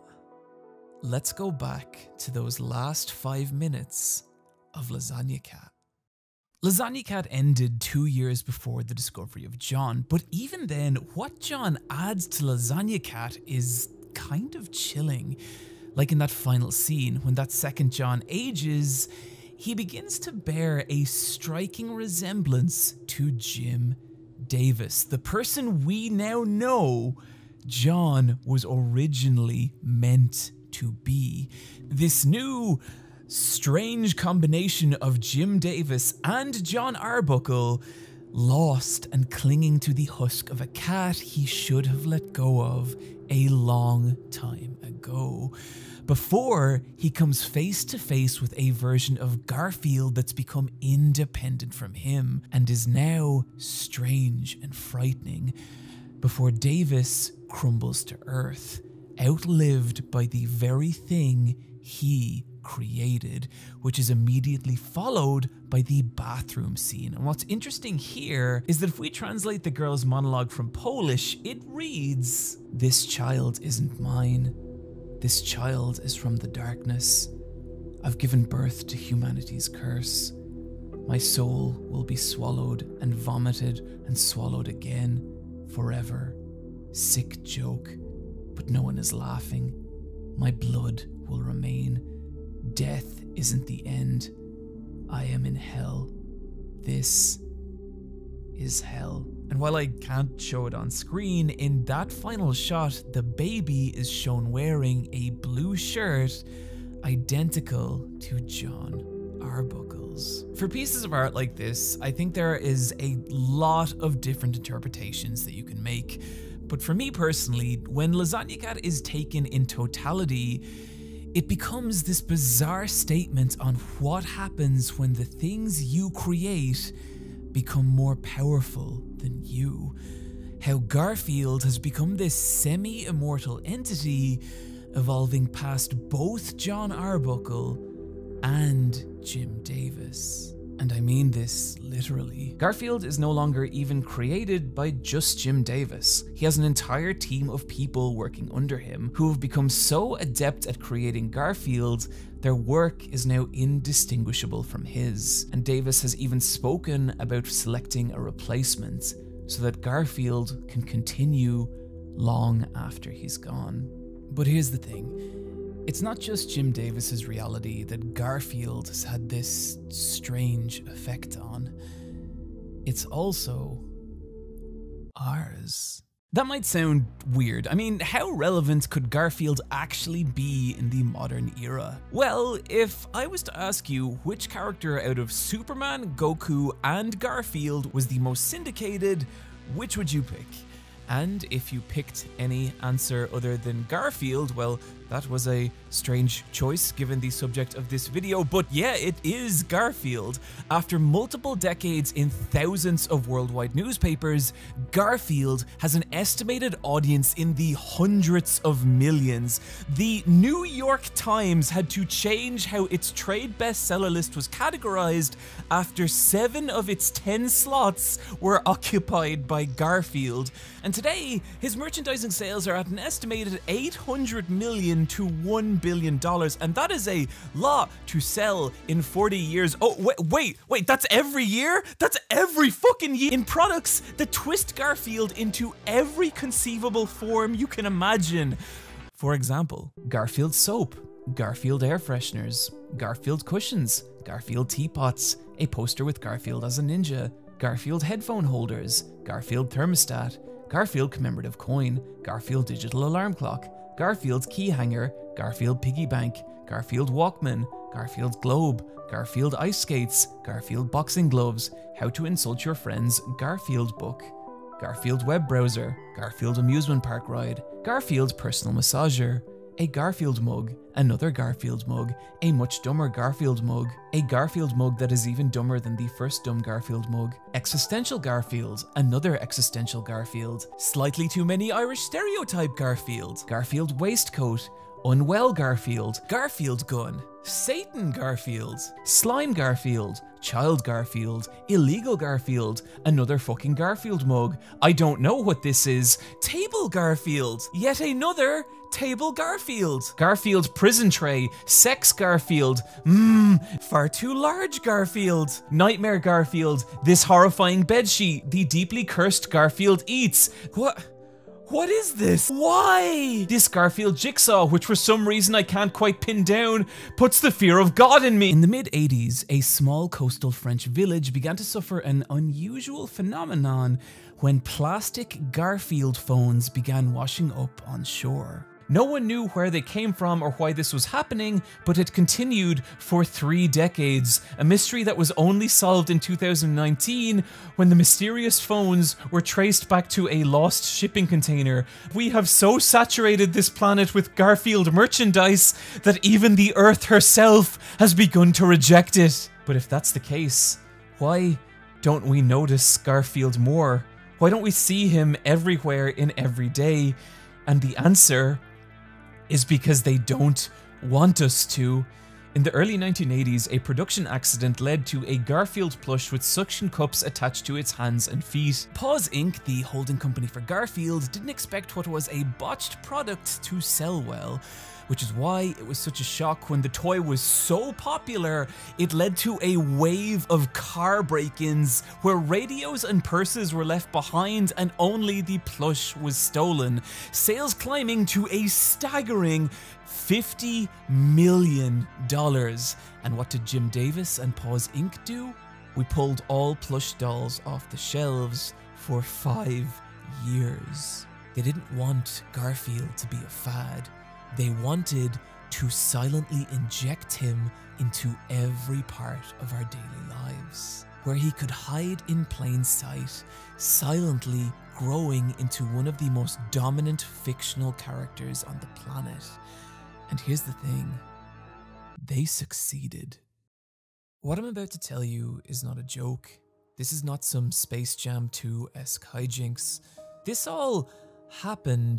Let's go back to those last five minutes of Lasagna Cat. Lasagna Cat ended two years before the discovery of Jon, but even then, what Jon adds to Lasagna Cat is kind of chilling. Like in that final scene, when that second Jon ages, he begins to bear a striking resemblance to Jim Davis, the person we now know Jon was originally meant to be. This new strange combination of Jim Davis and Jon Arbuckle, lost and clinging to the husk of a cat he should have let go of a long time ago, before he comes face to face with a version of Garfield that's become independent from him and is now strange and frightening, before Davis crumbles to earth, outlived by the very thing he created, which is immediately followed by the bathroom scene. And what's interesting here is that if we translate the girl's monologue from Polish, it reads, "This child isn't mine. This child is from the darkness. I've given birth to humanity's curse. My soul will be swallowed and vomited and swallowed again forever. Sick joke, but no one is laughing. My blood will remain. Death isn't the end. I am in hell. This is hell." And while I can't show it on screen, in that final shot, the baby is shown wearing a blue shirt identical to Jon Arbuckle's. For pieces of art like this, I think there is a lot of different interpretations that you can make. But for me personally, when Lasagna Cat is taken in totality, it becomes this bizarre statement on what happens when the things you create become more powerful than you. How Garfield has become this semi-immortal entity, evolving past both John Arbuckle and Jim Davis. And I mean this literally. Garfield is no longer even created by just Jim Davis. He has an entire team of people working under him who have become so adept at creating Garfield, their work is now indistinguishable from his. And Davis has even spoken about selecting a replacement so that Garfield can continue long after he's gone. But here's the thing. It's not just Jim Davis's reality that Garfield has had this strange effect on. It's also ours. That might sound weird. I mean, how relevant could Garfield actually be in the modern era? Well, if I was to ask you which character out of Superman, Goku, and Garfield was the most syndicated, which would you pick? And if you picked any answer other than Garfield, well, that was a strange choice given the subject of this video, but yeah, it is Garfield. After multiple decades in thousands of worldwide newspapers, Garfield has an estimated audience in the hundreds of millions. The New York Times had to change how its trade bestseller list was categorized after seven of its ten slots were occupied by Garfield. And today, his merchandising sales are at an estimated eight hundred million to one billion dollars, and that is a lot to sell in forty years. Oh, wait, wait, wait, that's every year? That's every fucking year! In products that twist Garfield into every conceivable form you can imagine. For example, Garfield soap, Garfield air fresheners, Garfield cushions, Garfield teapots, a poster with Garfield as a ninja, Garfield headphone holders, Garfield thermostat, Garfield commemorative coin, Garfield digital alarm clock, Garfield key hanger, Garfield piggy bank, Garfield Walkman, Garfield globe, Garfield ice skates, Garfield boxing gloves, how to insult your friends Garfield book, Garfield web browser, Garfield amusement park ride, Garfield personal massager, a Garfield mug, another Garfield mug, a much dumber Garfield mug, a Garfield mug that is even dumber than the first dumb Garfield mug, existential Garfield, another existential Garfield, slightly too many Irish stereotype Garfield, Garfield waistcoat, unwell Garfield, Garfield gun, Satan Garfield, slime Garfield, child Garfield, illegal Garfield, another fucking Garfield mug, I don't know what this is, table Garfield, yet another table Garfield, Garfield prison tray, sex Garfield, mmm, far too large Garfield, nightmare Garfield, this horrifying bedsheet, the deeply cursed Garfield eats, what? What is this? Why? This Garfield jigsaw, which for some reason I can't quite pin down, puts the fear of God in me. In the mid eighties, a small coastal French village began to suffer an unusual phenomenon when plastic Garfield phones began washing up on shore. No one knew where they came from or why this was happening, but it continued for three decades, a mystery that was only solved in two thousand nineteen when the mysterious phones were traced back to a lost shipping container. We have so saturated this planet with Garfield merchandise that even the Earth herself has begun to reject it. But if that's the case, why don't we notice Garfield more? Why don't we see him everywhere in every day? And the answer is because they don't want us to. In the early nineteen eighties, a production accident led to a Garfield plush with suction cups attached to its hands and feet. Paws Incorporated, the holding company for Garfield, didn't expect what was a botched product to sell well, which is why it was such a shock when the toy was so popular, it led to a wave of car break-ins where radios and purses were left behind and only the plush was stolen, sales climbing to a staggering fifty million dollars. And what did Jim Davis and Paws Incorporated do? We pulled all plush dolls off the shelves for five years. They didn't want Garfield to be a fad. They wanted to silently inject him into every part of our daily lives, where he could hide in plain sight, silently growing into one of the most dominant fictional characters on the planet. And here's the thing, they succeeded. What I'm about to tell you is not a joke. This is not some Space Jam two-esque hijinks. This all happened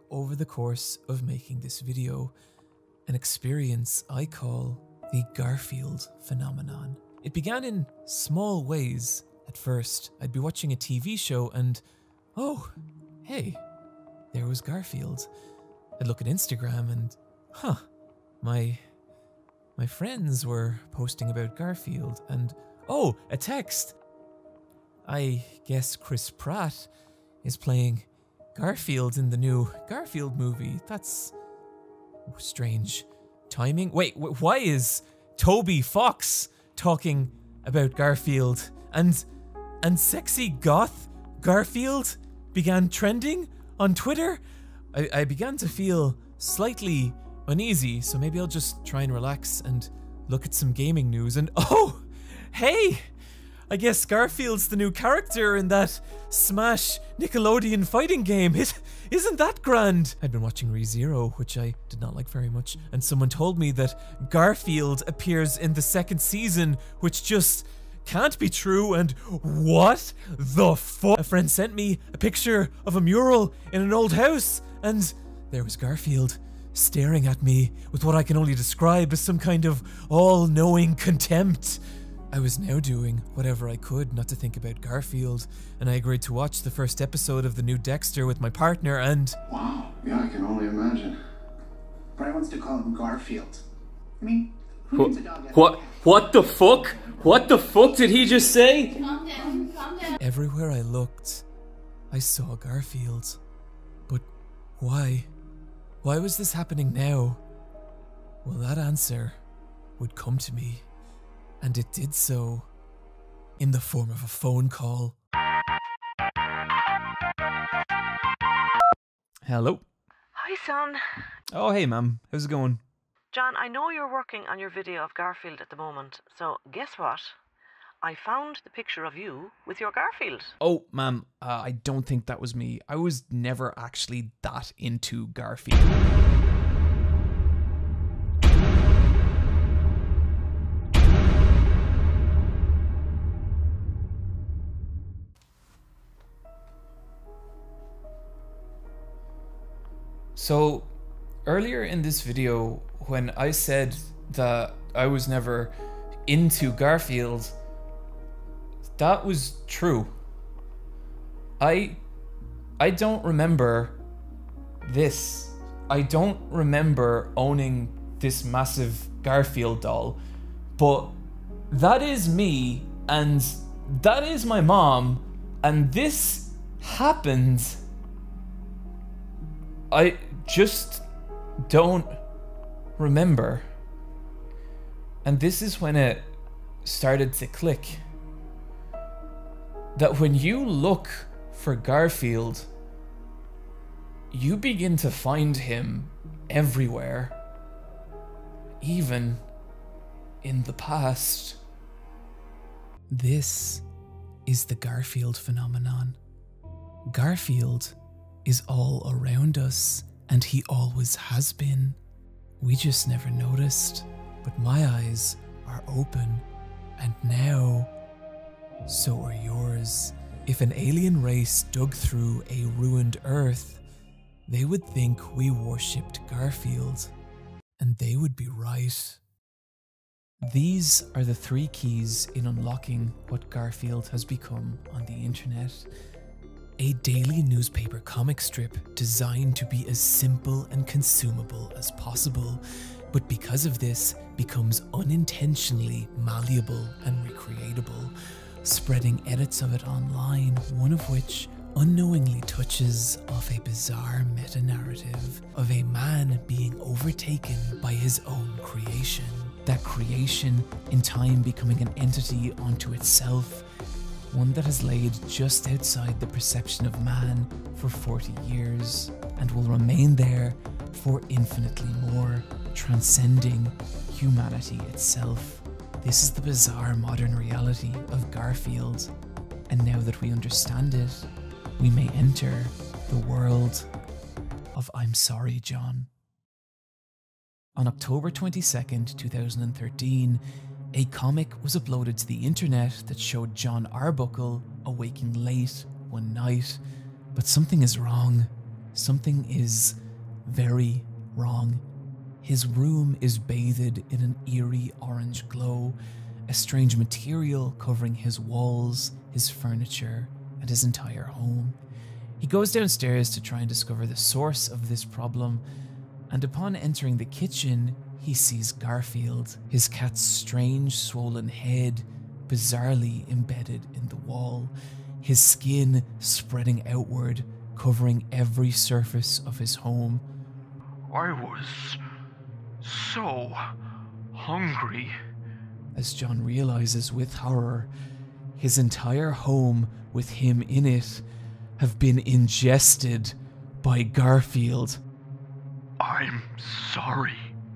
over the course of making this video, an experience I call the Garfield phenomenon. It began in small ways. At first, I'd be watching a T V show and, oh, hey, there was Garfield. I'd look at Instagram and, huh, my, my friends were posting about Garfield and, oh, a text. I guess Chris Pratt is playing Garfield in the new Garfield movie. That's strange timing. Wait, wh- why is Toby Fox talking about Garfield? And and sexy goth Garfield began trending on Twitter? I, I began to feel slightly uneasy, so maybe I'll just try and relax and look at some gaming news and oh, hey! I guess Garfield's the new character in that Smash Nickelodeon fighting game. It, isn't that grand? I'd been watching ReZero, which I did not like very much, and someone told me that Garfield appears in the second season, which just can't be true, and what the fuck? A friend sent me a picture of a mural in an old house, and there was Garfield staring at me with what I can only describe as some kind of all-knowing contempt. I was now doing whatever I could not to think about Garfield, and I agreed to watch the first episode of the new Dexter with my partner, and... Wow, yeah, I can only imagine. Brian wants to call him Garfield. I mean, who What, needs a dog? what, what the fuck? What the fuck did he just say? Calm down, calm down. Everywhere I looked, I saw Garfield. But why? Why was this happening now? Well, that answer would come to me. And it did so in the form of a phone call. Hello. Hi, son. Oh, hey, ma'am. How's it going? John, I know you're working on your video of Garfield at the moment, so guess what? I found the picture of you with your Garfield. Oh, ma'am, uh, I don't think that was me. I was never actually that into Garfield. So, earlier in this video, when I said that I was never into Garfield, that was true. I I don't remember this. I don't remember owning this massive Garfield doll, but that is me, and that is my mom, and this happened. I just don't remember. And this is when it started to click. That when you look for Garfield, you begin to find him everywhere. Even in the past. This is the Garfield phenomenon. Garfield is all around us, and he always has been. We just never noticed, but my eyes are open, and now, so are yours. If an alien race dug through a ruined Earth, they would think we worshipped Garfield, and they would be right. These are the three keys in unlocking what Garfield has become on the internet. A daily newspaper comic strip designed to be as simple and consumable as possible, but because of this becomes unintentionally malleable and recreatable, spreading edits of it online, one of which unknowingly touches off a bizarre meta-narrative of a man being overtaken by his own creation. That creation in time becoming an entity unto itself, one that has laid just outside the perception of man for forty years and will remain there for infinitely more, transcending humanity itself. This is the bizarre modern reality of Garfield, and now that we understand it, we may enter the world of I'm Sorry, John. On October twenty-second, two thousand thirteen, a comic was uploaded to the internet that showed John Arbuckle awaking late one night. But something is wrong. something is very wrong. His room is bathed in an eerie orange glow, a strange material covering his walls, his furniture, and his entire home. He goes downstairs to try and discover the source of this problem, and upon entering the kitchen, he sees Garfield, his cat's strange swollen head bizarrely embedded in the wall, his skin spreading outward, covering every surface of his home. I was so hungry. As John realizes with horror, his entire home with him in it have been ingested by Garfield. I'm sorry,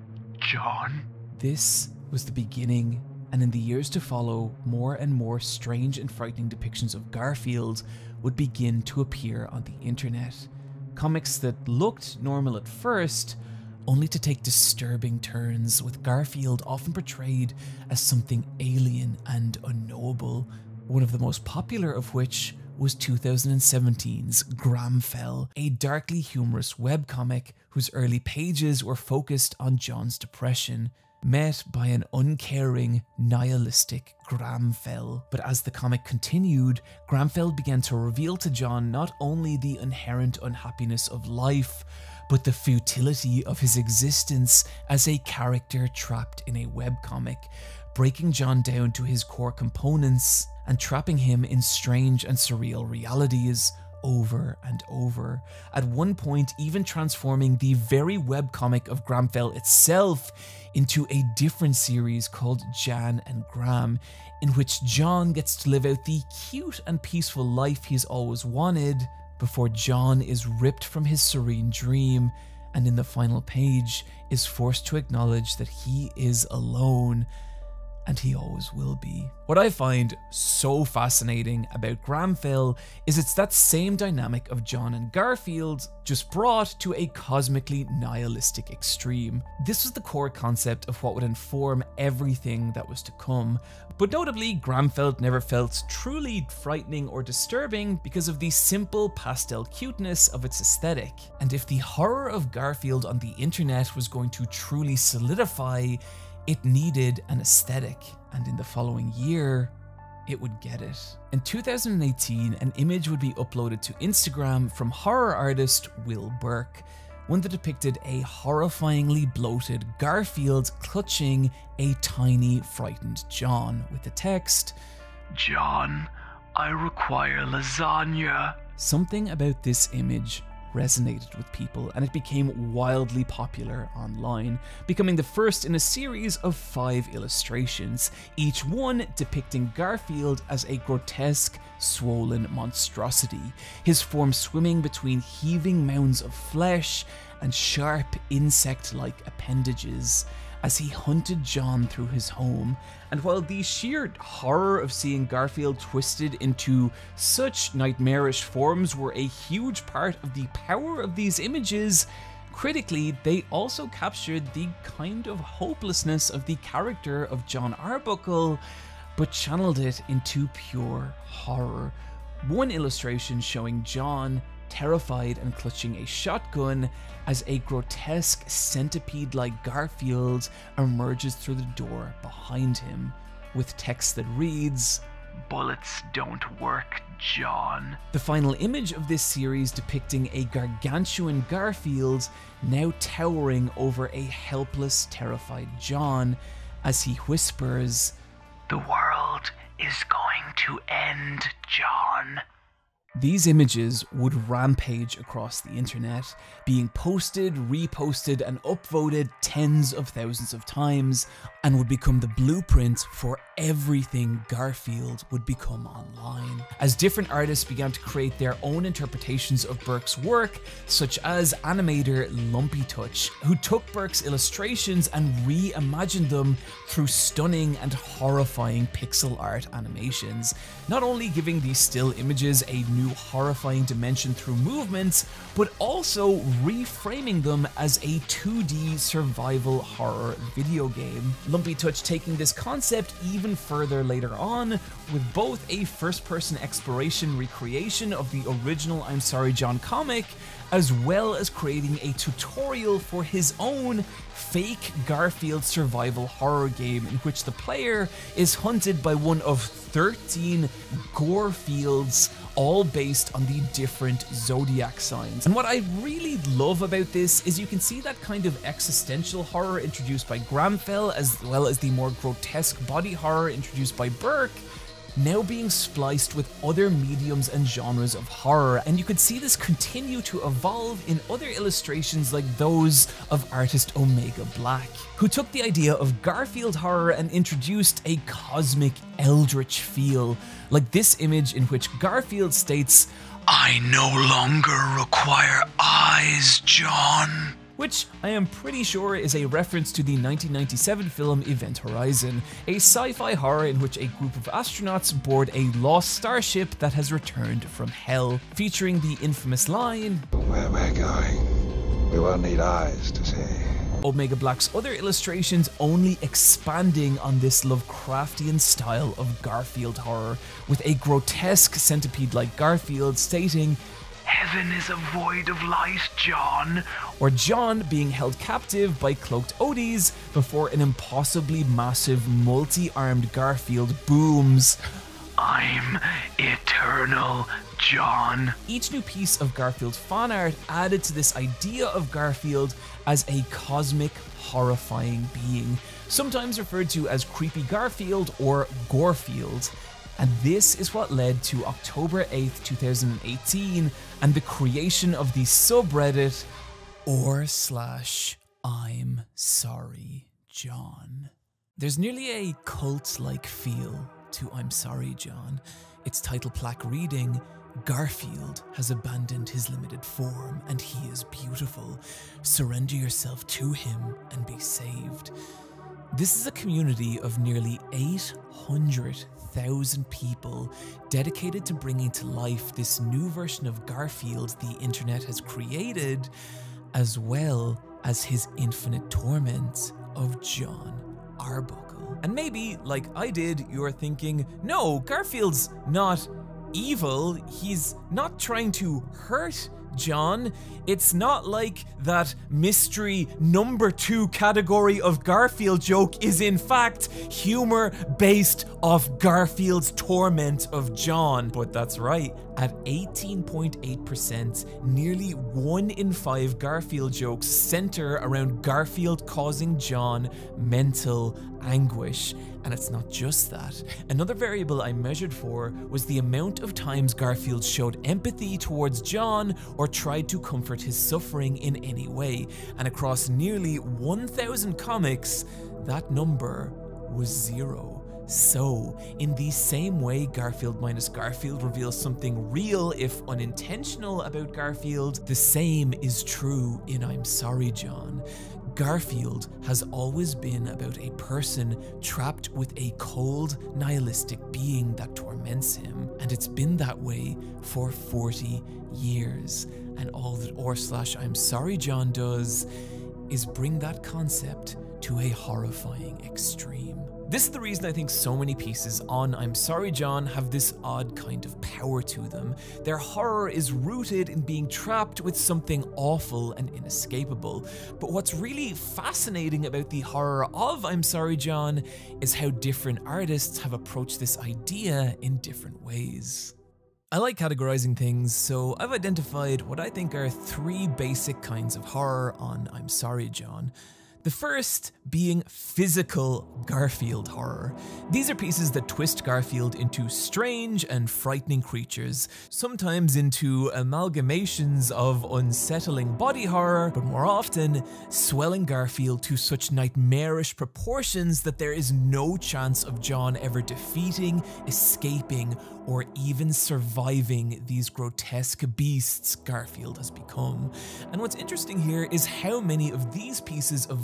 John. This was the beginning, and in the years to follow, more and more strange and frightening depictions of Garfield would begin to appear on the internet. Comics that looked normal at first, only to take disturbing turns, with Garfield often portrayed as something alien and unknowable, one of the most popular of which was two thousand seventeen's Gramfell, a darkly humorous webcomic whose early pages were focused on John's depression, met by an uncaring, nihilistic Gramfell. But as the comic continued, Gramfell began to reveal to John not only the inherent unhappiness of life, but the futility of his existence as a character trapped in a webcomic, breaking John down to his core components and trapping him in strange and surreal realities over and over, at one point even transforming the very webcomic of Gramfell itself into a different series called Jan and Gram, in which John gets to live out the cute and peaceful life he's always wanted before John is ripped from his serene dream and in the final page is forced to acknowledge that he is alone, and he always will be. What I find so fascinating about Gramfell is it's that same dynamic of John and Garfield, just brought to a cosmically nihilistic extreme. This was the core concept of what would inform everything that was to come, but notably Gramfell never felt truly frightening or disturbing because of the simple pastel cuteness of its aesthetic. And if the horror of Garfield on the internet was going to truly solidify, it needed an aesthetic, and in the following year, it would get it. In two thousand eighteen, an image would be uploaded to Instagram from horror artist Will Burke, one that depicted a horrifyingly bloated Garfield clutching a tiny, frightened John with the text, John, I require lasagna. Something about this image resonated with people, and it became wildly popular online, becoming the first in a series of five illustrations, each one depicting Garfield as a grotesque, swollen monstrosity, his form swimming between heaving mounds of flesh and sharp insect-like appendages as he hunted John through his home. And while the sheer horror of seeing Garfield twisted into such nightmarish forms were a huge part of the power of these images, critically, they also captured the kind of hopelessness of the character of John Arbuckle, but channeled it into pure horror. One illustration showing John terrified and clutching a shotgun as a grotesque centipede-like Garfield emerges through the door behind him, with text that reads, Bullets don't work, John. The final image of this series depicting a gargantuan Garfield now towering over a helpless, terrified John as he whispers, The world is going to end, John. These images would rampage across the internet, being posted, reposted, and upvoted tens of thousands of times, and would become the blueprint for everything Garfield would become online. As different artists began to create their own interpretations of Burke's work, such as animator Lumpy Touch, who took Burke's illustrations and reimagined them through stunning and horrifying pixel art animations, not only giving these still images a new horrifying dimension through movements, but also reframing them as a two D survival horror video game. Lumpy Touch taking this concept even further later on, with both a first-person exploration recreation of the original I'm Sorry John comic, as well as creating a tutorial for his own fake Garfield survival horror game in which the player is hunted by one of thirteen Gorefields, all based on the different zodiac signs. And what I really love about this is you can see that kind of existential horror introduced by Gramfell, as well as the more grotesque body horror introduced by Burke, now being spliced with other mediums and genres of horror, and you could see this continue to evolve in other illustrations like those of artist Omega Black, who took the idea of Garfield horror and introduced a cosmic eldritch feel, like this image in which Garfield states, "I no longer require eyes, John." Which I am pretty sure is a reference to the nineteen ninety-seven film Event Horizon, a sci-fi horror in which a group of astronauts board a lost starship that has returned from hell, featuring the infamous line, "Where we're going, we won't need eyes to see." Omega Black's other illustrations only expanding on this Lovecraftian style of Garfield horror, with a grotesque centipede-like Garfield stating, "Heaven is a void of light, John." Or John being held captive by cloaked Odies before an impossibly massive multi-armed Garfield booms, "I'm eternal, John." Each new piece of Garfield fan art added to this idea of Garfield as a cosmic, horrifying being, sometimes referred to as Creepy Garfield or Gorefield. And this is what led to October eighth, two thousand eighteen, and the creation of the subreddit or slash I'm Sorry John. There's nearly a cult-like feel to I'm Sorry John. Its title plaque reading, "Garfield has abandoned his limited form and he is beautiful. Surrender yourself to him and be saved." This is a community of nearly eight hundred thousand people dedicated to bringing to life this new version of Garfield the internet has created, as well as his infinite torment of John Arbuckle. And maybe, like I did, you're thinking, no, Garfield's not evil, he's not trying to hurt John. It's not like that mystery number two category of Garfield joke is in fact humor based off Garfield's torment of John. But that's right, at eighteen point eight percent, nearly one in five Garfield jokes center around Garfield causing John mental anguish. And it's not just that. Another variable I measured for was the amount of times Garfield showed empathy towards John or tried to comfort his suffering in any way. And across nearly one thousand comics, that number was zero. So, in the same way Garfield minus Garfield reveals something real, if unintentional, about Garfield, the same is true in I'm Sorry John. Garfield has always been about a person trapped with a cold, nihilistic being that torments him, and it's been that way for forty years. And all that or slash I'm Sorry John does is bring that concept to a horrifying extreme. This is the reason I think so many pieces on I'm Sorry John have this odd kind of power to them. Their horror is rooted in being trapped with something awful and inescapable. But what's really fascinating about the horror of I'm Sorry John is how different artists have approached this idea in different ways. I like categorizing things, so I've identified what I think are three basic kinds of horror on I'm Sorry John. The first being physical Garfield horror. These are pieces that twist Garfield into strange and frightening creatures, sometimes into amalgamations of unsettling body horror, but more often swelling Garfield to such nightmarish proportions that there is no chance of John ever defeating, escaping, or even surviving these grotesque beasts Garfield has become. And what's interesting here is how many of these pieces of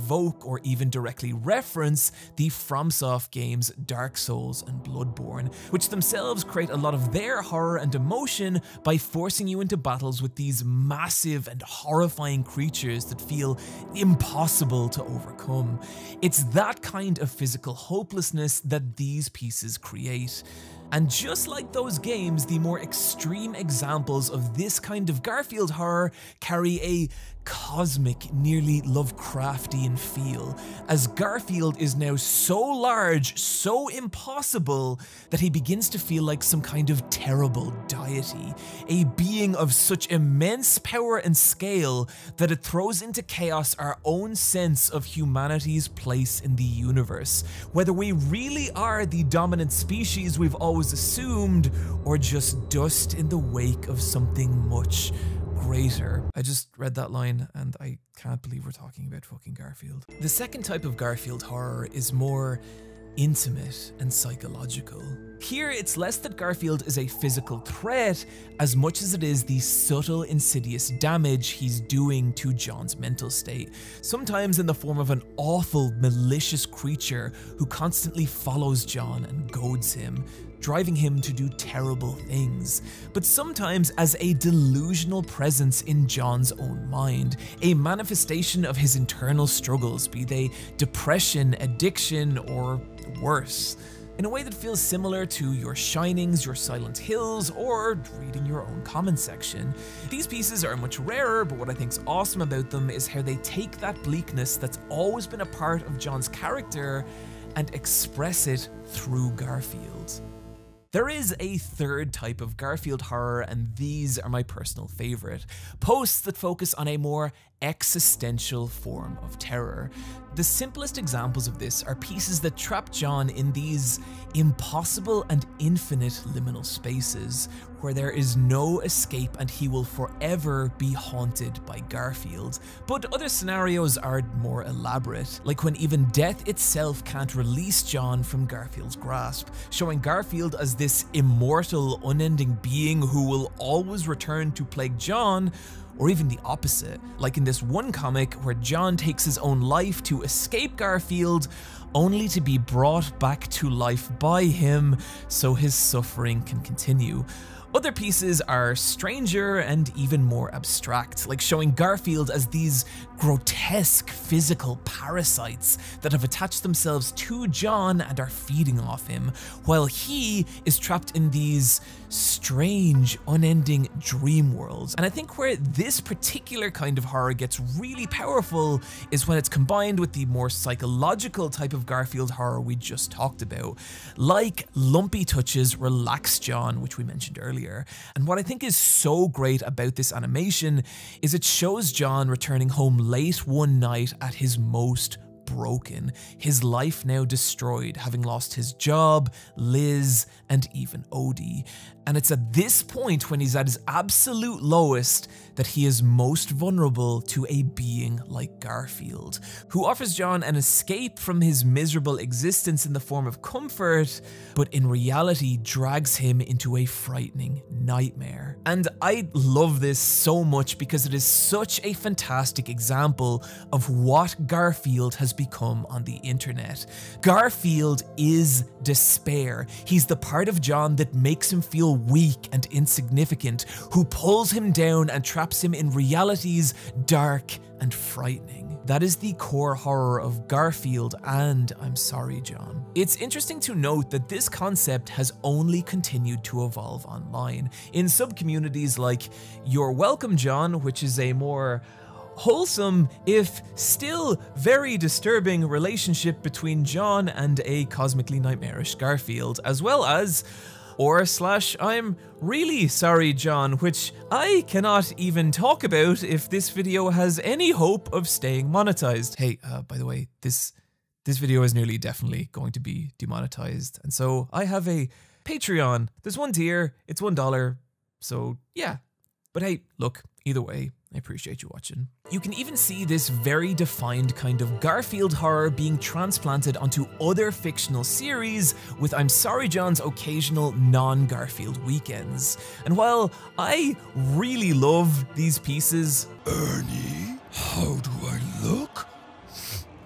evoke or even directly reference the FromSoft games Dark Souls and Bloodborne, which themselves create a lot of their horror and emotion by forcing you into battles with these massive and horrifying creatures that feel impossible to overcome. It's that kind of physical hopelessness that these pieces create. And just like those games, the more extreme examples of this kind of Garfield horror carry a cosmic, nearly Lovecraftian feel, as Garfield is now so large, so impossible, that he begins to feel like some kind of terrible deity, a being of such immense power and scale that it throws into chaos our own sense of humanity's place in the universe, whether we really are the dominant species we've always assumed, or just dust in the wake of something much greater. I just read that line and I can't believe we're talking about fucking Garfield. The second type of Garfield horror is more intimate and psychological. Here, it's less that Garfield is a physical threat as much as it is the subtle, insidious damage he's doing to John's mental state, sometimes in the form of an awful, malicious creature who constantly follows John and goads him, driving him to do terrible things, but sometimes as a delusional presence in John's own mind, a manifestation of his internal struggles, be they depression, addiction, or worse, in a way that feels similar to your Shinings, your Silent Hills, or reading your own comment section. These pieces are much rarer, but what I think's awesome about them is how they take that bleakness that's always been a part of John's character and express it through Garfield. There is a third type of Garfield horror, and these are my personal favorite. Posts that focus on a more existential form of terror. The simplest examples of this are pieces that trap John in these impossible and infinite liminal spaces, where there is no escape and he will forever be haunted by Garfield. But other scenarios are more elaborate, like when even death itself can't release John from Garfield's grasp, showing Garfield as this immortal, unending being who will always return to plague John, or even the opposite, like in this one comic where John takes his own life to escape Garfield, only to be brought back to life by him so his suffering can continue. Other pieces are stranger and even more abstract, like showing Garfield as these grotesque physical parasites that have attached themselves to John and are feeding off him, while he is trapped in these strange, unending dream worlds. And I think where this particular kind of horror gets really powerful is when it's combined with the more psychological type of Garfield horror we just talked about, like Lumpy Touch's Relax John, which we mentioned earlier. And what I think is so great about this animation is it shows John returning home late one night at his most broken, his life now destroyed, having lost his job, Liz, and even Odie. And it's at this point, when he's at his absolute lowest, that he is most vulnerable to a being like Garfield, who offers John an escape from his miserable existence in the form of comfort, but in reality drags him into a frightening nightmare. And I love this so much because it is such a fantastic example of what Garfield has become on the internet. Garfield is despair. He's the part of John that makes him feel weak and insignificant, who pulls him down and traps him in realities dark and frightening. That is the core horror of Garfield and I'm Sorry, John. It's interesting to note that this concept has only continued to evolve online, in sub-communities like You're Welcome, John, which is a more wholesome, if still very disturbing, relationship between John and a cosmically nightmarish Garfield, as well as or slash I'm Really Sorry, John, which I cannot even talk about if this video has any hope of staying monetized. Hey, uh, by the way, this this video is nearly definitely going to be demonetized, and so I have a Patreon. There's one tier, it's one dollar, so yeah. But hey, look, either way, I appreciate you watching. You can even see this very defined kind of Garfield horror being transplanted onto other fictional series, with I'm Sorry, John's occasional non-Garfield weekends. And while I really love these pieces— Ernie, how do I look?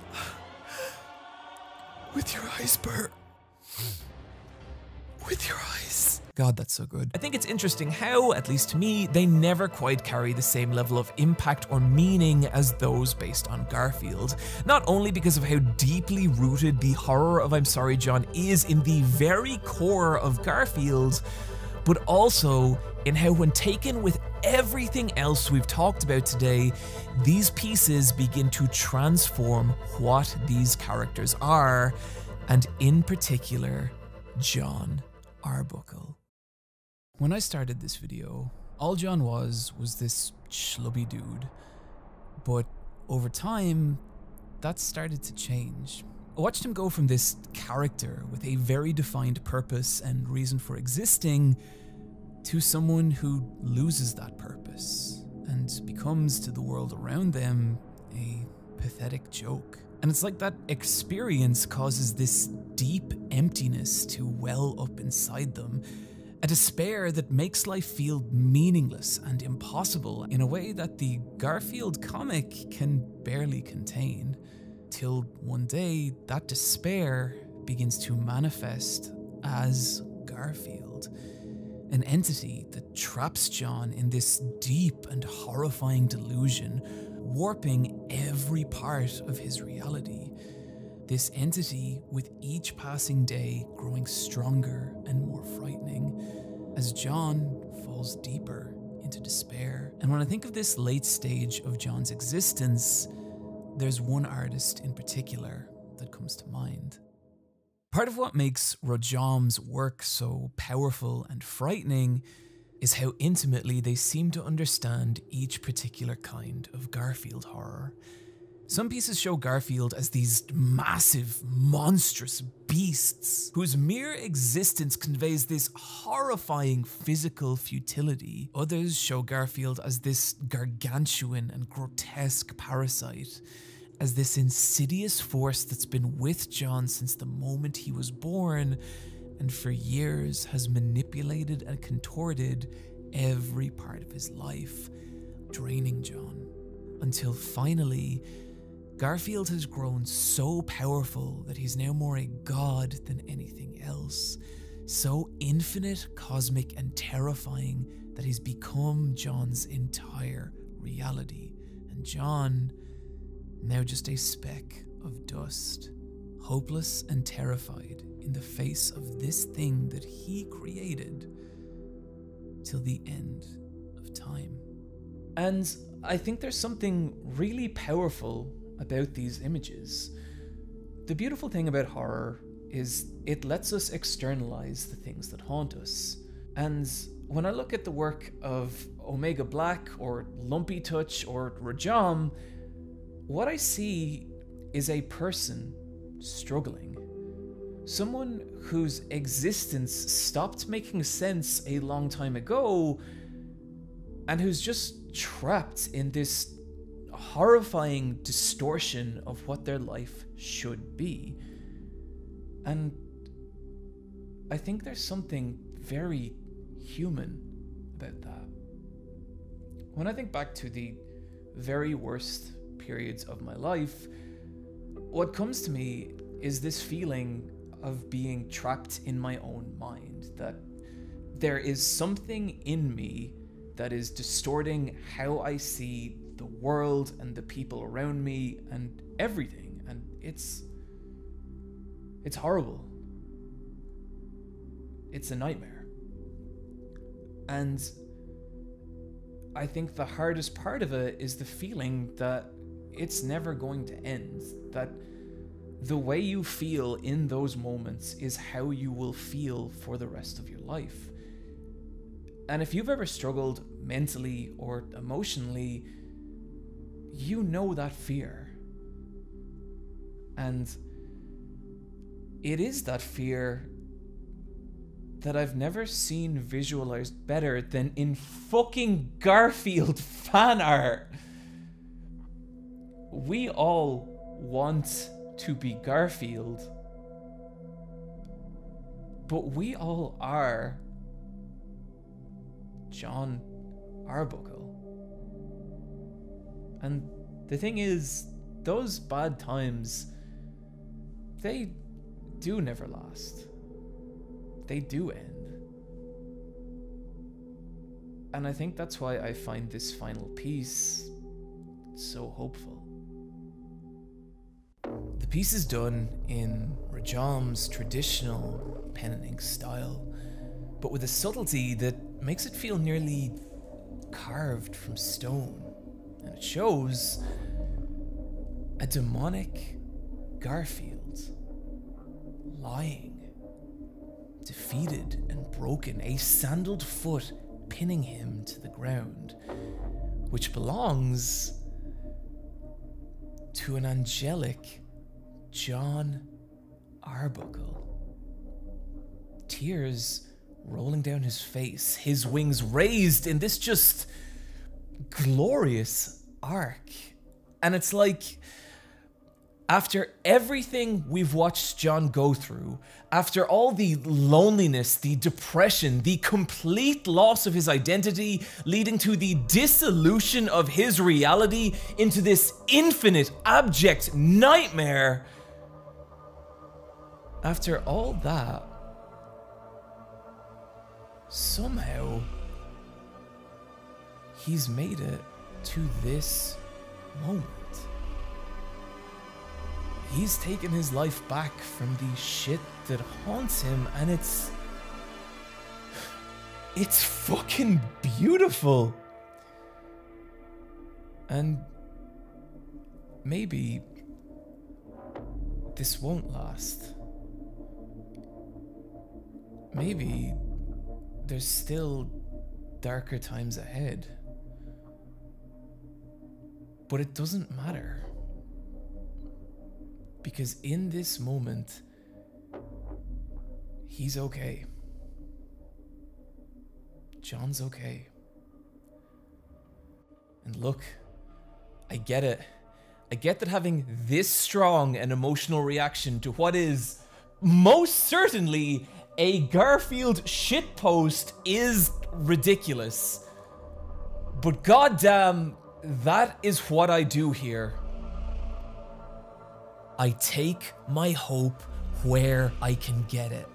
With your eyes, Bert. With your eyes. God, that's so good. I think it's interesting how, at least to me, they never quite carry the same level of impact or meaning as those based on Garfield. Not only because of how deeply rooted the horror of I'm Sorry, John is in the very core of Garfield, but also in how, when taken with everything else we've talked about today, these pieces begin to transform what these characters are, and in particular, John Arbuckle. When I started this video, all John was was this schlubby dude, but over time, that started to change. I watched him go from this character with a very defined purpose and reason for existing to someone who loses that purpose and becomes to the world around them a pathetic joke. And it's like that experience causes this deep emptiness to well up inside them, a despair that makes life feel meaningless and impossible in a way that the Garfield comic can barely contain. Till one day, that despair begins to manifest as Garfield, an entity that traps John in this deep and horrifying delusion, warping every part of his reality. This entity, with each passing day, growing stronger and more frightening as John falls deeper into despair. And when I think of this late stage of John's existence, there's one artist in particular that comes to mind. Part of what makes Rojam's work so powerful and frightening is how intimately they seem to understand each particular kind of Garfield horror. Some pieces show Garfield as these massive, monstrous beasts whose mere existence conveys this horrifying physical futility. Others show Garfield as this gargantuan and grotesque parasite, as this insidious force that's been with John since the moment he was born, and for years has manipulated and contorted every part of his life, draining John, until finally, Garfield has grown so powerful that he's now more a god than anything else, so infinite, cosmic, and terrifying that he's become John's entire reality, and John, now just a speck of dust, hopeless and terrified in the face of this thing that he created till the end of time. And I think there's something really powerful about these images. The beautiful thing about horror is it lets us externalize the things that haunt us. And when I look at the work of Omega Black or Lumpy Touch or Rojam, what I see is a person struggling. Someone whose existence stopped making sense a long time ago and who's just trapped in this horrifying distortion of what their life should be. And I think there's something very human about that. When I think back to the very worst periods of my life, what comes to me is this feeling of being trapped in my own mind, that there is something in me that is distorting how I see the world and the people around me and everything, and it's it's horrible. It's a nightmare. And I think the hardest part of it is the feeling that it's never going to end, that the way you feel in those moments is how you will feel for the rest of your life. And if you've ever struggled mentally or emotionally, you know that fear. And it is that fear that I've never seen visualized better than in fucking Garfield fan art. We all want to be Garfield, but we all are John Arbuckle. And the thing is, those bad times, they do never last. They do end. And I think that's why I find this final piece so hopeful. The piece is done in Rajam's traditional pen and ink style, but with a subtlety that makes it feel nearly carved from stone. And it shows a demonic Garfield lying, defeated and broken, a sandaled foot pinning him to the ground, which belongs to an angelic Jon Arbuckle. Tears rolling down his face, his wings raised in this just glorious arc. And it's like, after everything we've watched Jon go through, after all the loneliness, the depression, the complete loss of his identity, leading to the dissolution of his reality into this infinite, abject nightmare, after all that, somehow he's made it to this moment. He's taken his life back from the shit that haunts him, and it's... It's fucking beautiful. And maybe this won't last. Maybe there's still darker times ahead. But it doesn't matter. Because in this moment, he's okay. Jon's okay. And look, I get it. I get that having this strong an emotional reaction to what is most certainly a Garfield shitpost is ridiculous. But goddamn, that is what I do here. I take my hope where I can get it.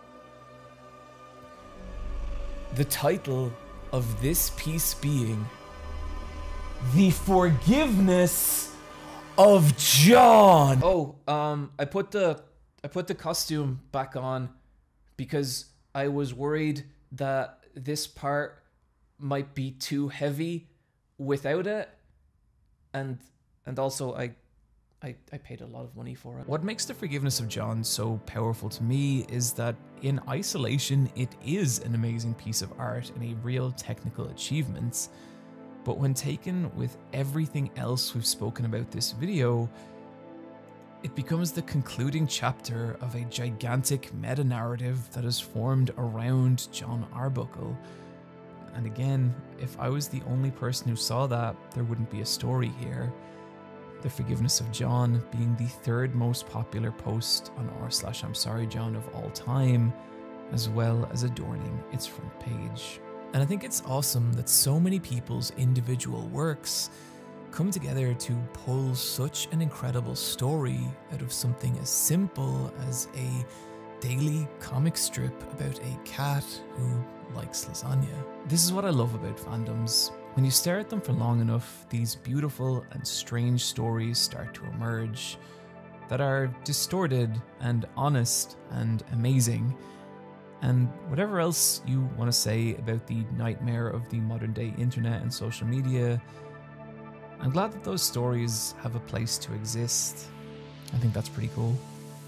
The title of this piece being The Forgiveness of Jon. Oh, um, I put the I put the costume back on because I was worried that this part might be too heavy without it, and and also I. I, I paid a lot of money for it. What makes The Forgiveness of Jon so powerful to me is that in isolation, it is an amazing piece of art and a real technical achievement. But when taken with everything else we've spoken about this video, it becomes the concluding chapter of a gigantic meta-narrative that is formed around Jon Arbuckle. And again, if I was the only person who saw that, there wouldn't be a story here. The Forgiveness of Jon being the third most popular post on r slash I'm sorry Jon of all time, as well as adorning its front page. And I think it's awesome that so many people's individual works come together to pull such an incredible story out of something as simple as a daily comic strip about a cat who likes lasagna. This is what I love about fandoms. When you stare at them for long enough, these beautiful and strange stories start to emerge that are distorted and honest and amazing. And whatever else you want to say about the nightmare of the modern day internet and social media, I'm glad that those stories have a place to exist. I think that's pretty cool.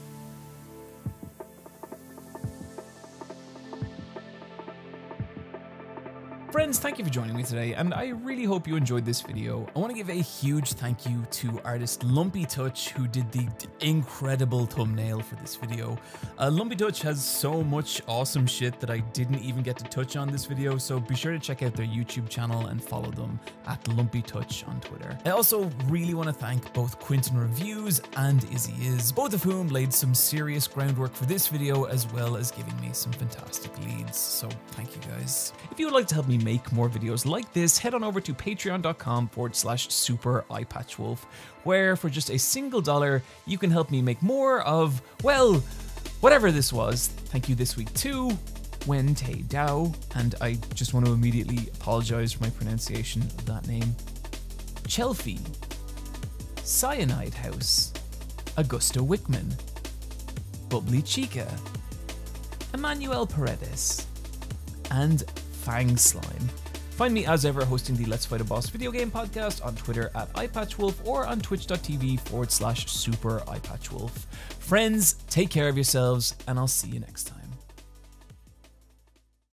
Friends, thank you for joining me today, and I really hope you enjoyed this video. I want to give a huge thank you to artist Lumpy Touch, who did the incredible thumbnail for this video. Uh, Lumpy Touch has so much awesome shit that I didn't even get to touch on this video, so be sure to check out their YouTube channel and follow them at Lumpy Touch on Twitter. I also really want to thank both Quinton Reviews and Izzy Is, both of whom laid some serious groundwork for this video, as well as giving me some fantastic leads, so thank you guys. If you would like to help me make more videos like this, head on over to patreon.com forward slash super eyepatchwolf, where for just a single dollar, you can help me make more of, well, Whatever this was, thank you this week to Wen Te Dao, and I just want to immediately apologize for my pronunciation of that name. Chelfie, Cyanide House, Augusta Wickman, Bubbly Chica, Emmanuel Paredes, and Fang Slime. Find me as ever hosting the Let's Fight a Boss video game podcast on Twitter at iPatchWolf or on twitch.tv forward slash super iPatchWolf. Friends, take care of yourselves, and I'll see you next time.